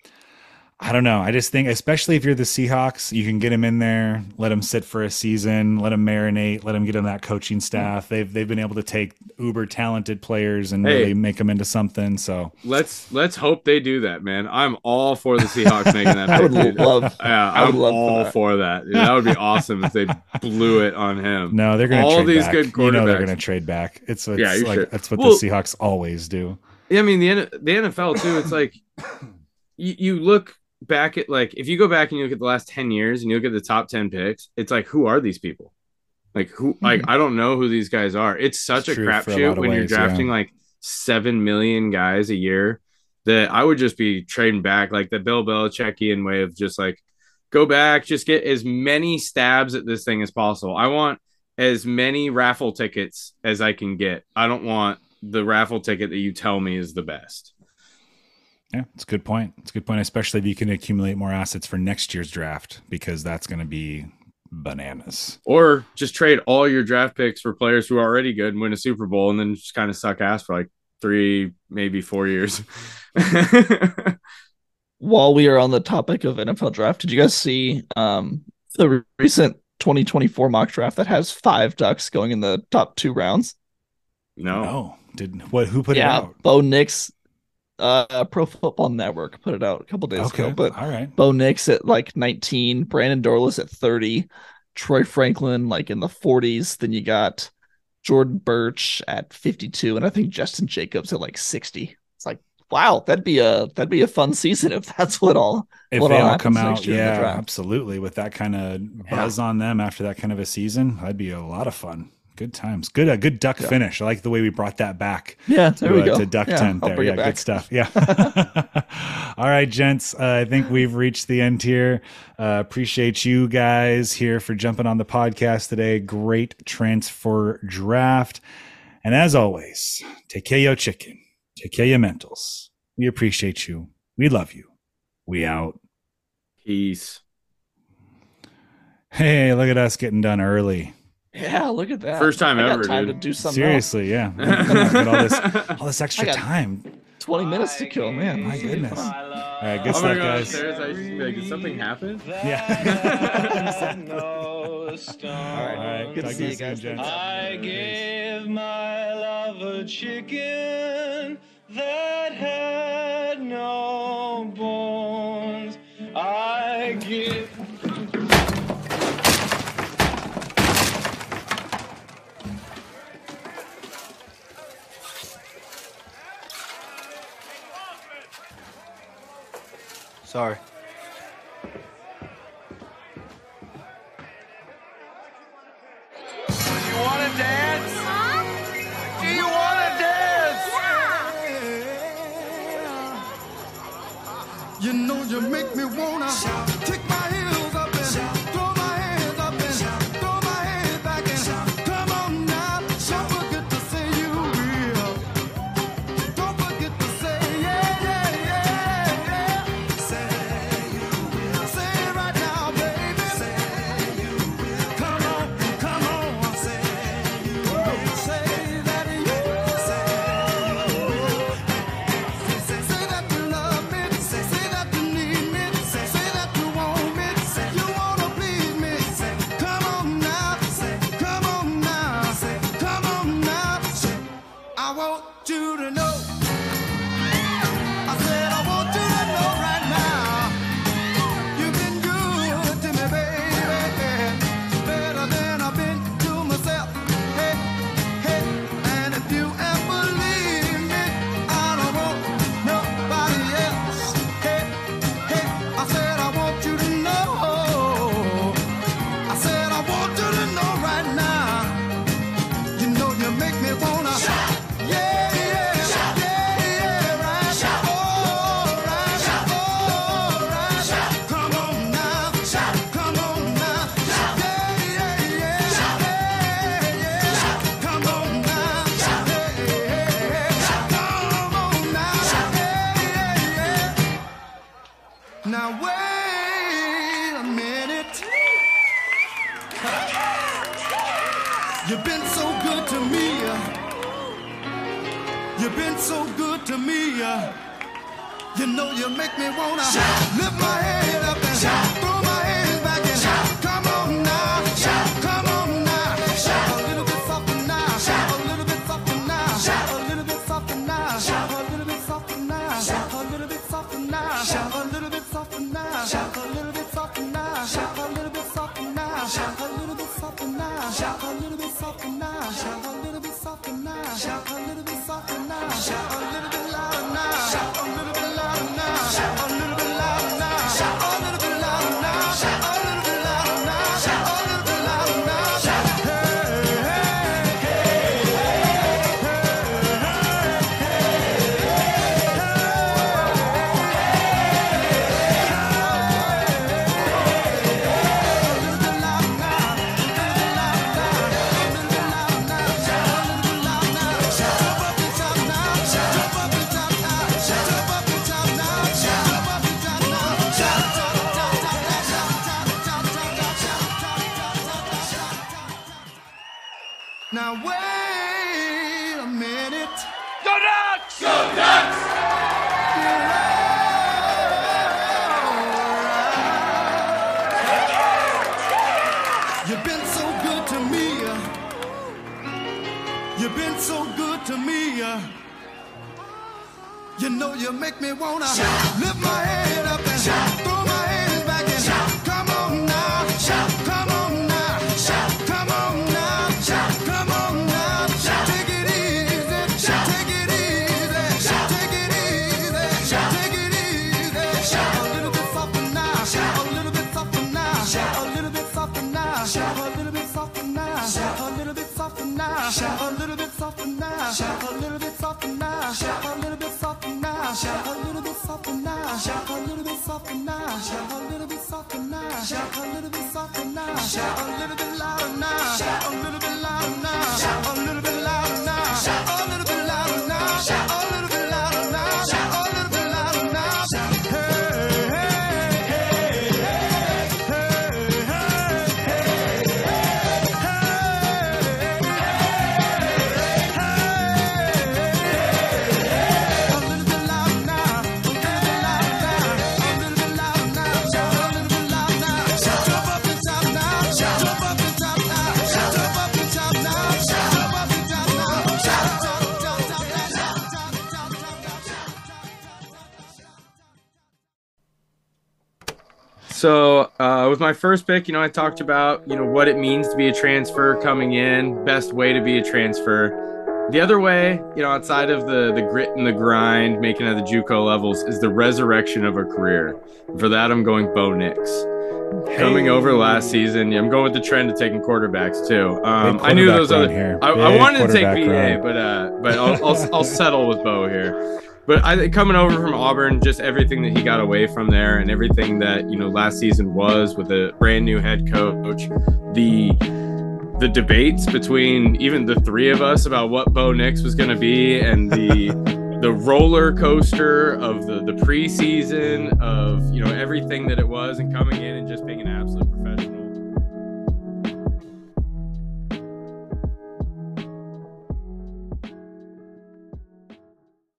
I don't know. I just think, especially if you're the Seahawks, you can get him in there, let him sit for a season, let him marinate, let him get on that coaching staff. They've they've been able to take uber talented players and Hey. really make them into something. So Let's let's hope they do that, man. I'm all for the Seahawks making that. I would pick, dude. love. Yeah, I would I'm love for all that. for that. Dude. That would be awesome if they blew it on him. no, they're going to All trade these back. good You know they're quarterbacks. going to trade back. It's, it's Yeah, you like should. that's what Well- the Seahawks always do. Yeah, I mean the N- the N F L too. It's like you, you look back at like if you go back and you look at the last ten years and you look at the top ten picks, it's like who are these people? Like who? Like I don't know who these guys are. It's such It's a true for a lot crapshoot of when you're ways, yeah. drafting like seven million guys a year. That I would just be trading back like the Bill Belichickian way of just like go back, just get as many stabs at this thing as possible. I want as many raffle tickets as I can get. I don't want the raffle ticket that you tell me is the best. Yeah, it's a good point. It's a good point, especially if you can accumulate more assets for next year's draft, because that's going to be bananas. Or just trade all your draft picks for players who are already good and win a Super Bowl and then just kind of suck ass for like three, maybe four years. While we are on the topic of N F L draft, did you guys see um, the re- recent twenty twenty-four mock draft that has five Ducks going in the top two rounds? no. No, did what? Who put yeah, it out? Bo Nix, uh, Pro Football Network put it out a couple days Okay, ago. But all right. Bo Nix at like nineteen, Brandon Dorlus at thirty, Troy Franklin like in the forties. Then you got Jordan Birch at fifty-two, and I think Justin Jacobs at like sixty. It's like, wow, that'd be a that'd be a fun season if that's what all If what they all happens come next out, year in the yeah, draft. absolutely. With that kind of buzz on them after that kind of a season, that'd be a lot of fun. Good times. Good, a good duck Yeah. finish. I like the way we brought that back. Yeah, there to, we uh, go. to duck Yeah, tent I'll there. bring Yeah, it back. good stuff. Yeah. All right, gents. Uh, I think we've reached the end here. Uh, appreciate you guys here for jumping on the podcast today. Great transfer draft. And as always, take care of your chicken. Take care of your mentals. We appreciate you. We love you. We out. Peace. Hey, look at us getting done early. Yeah, look at that. First time I got ever, time dude. to do something. else. Seriously, yeah. Come on, get all this, all this extra I got- time. twenty minutes to kill, man. My This is gonna be goodness. fun. All right, good I'm stuff, gonna go guys. upstairs. I just be like, did something happen? Yeah. All right, good to talk see you soon, guys. gents. I gave my love a chicken that had no bones. I give. Sorry. Do you want to dance? Do you want to dance? You know you make me wanna kick my heels up and throw my hands up and throw my head back and come on now. Don't forget to say you will. Don't forget to say yeah, yeah, yeah, yeah. Say you will. Say it right now, baby. Say you will. Come on, come on. Say you will. Say that you will. Say you will. Say, say that you love me. Say, say that you need me. Say, say that you want me. Say you wanna please me. Say, come on now. Say, come on now. Say, come on now. Say, I want you to know. I said I want you to know right now. You've been good to me, baby. Better than I've been to myself. make me wanna shout. Yeah, yeah, yeah, yeah, right. All right, all right. Come on now, come on now. Yeah, yeah, yeah, yeah, yeah. Come on now, yeah, yeah, yeah. Come on now, yeah, yeah, yeah. Now wait a minute. You've been so good to me. You've been so good to me. You know you make me wanna lift my head up and throw my hands back and come on now, come on now, a little bit softer now, a little bit softer now, a little bit softer now, a little bit softer now, a little bit softer now, a little bit softer now, a little bit softer now, a little bit softer now, a little bit softer now, a little bit softer now, a little bit softer now, a little bit softer now, a little bit louder now, a little bit louder now, a little bit louder now, a little bit louder now, a little bit louder now, a little bit louder now. Hey, hey, now wait a minute. Go Ducks! Go Ducks! You've been so good to me. You've been so good to me. You know you make me wanna lift my head up and throw my hands back and come on now, come on now, come on now, come on now. Take it easy, take it easy, take it easy, take it easy. A little bit softer now, a little bit softer now, a little bit softer now, a little bit softer now, a little bit softer now, a little bit softer now, a little bit softer now, a little bit softer now, a little bit softer now, a little bit softer now, a little bit softer now, a little bit softer now, a little bit louder now, a little bit louder now, a little bit louder now, a little bit louder now, a little bit louder now, a little bit louder now. Hey, hey, hey, hey, hey, a little bit louder now, a little bit louder now, a little bit louder now, a little bit louder now. Jump up and top now, jump up and top now, jump up and top now, jump up and top now, jump, jump, jump, jump, jump, jump, jump, jump, jump. So uh, with my first pick, you know, I talked about, you know, what it means to be a transfer coming in, best way to be a transfer. The other way, you know, outside of the the grit and the grind, making it at the JUCO levels, is the resurrection of a career. For that, I'm going Bo Nix. Coming over last season, yeah, I'm going with the trend of taking quarterbacks too. Um, I knew those other. Here. I, I Big wanted to take quarterback V A, run. but uh, but I'll, I'll I'll settle with Bo here. But I think coming over from Auburn, just everything that he got away from there, and everything that, you know, last season was with a brand new head coach, the the debates between even the three of us about what Bo Nix was going to be, and the the roller coaster of the the preseason of, you know, everything that it was, and coming in and just being an absolute professional.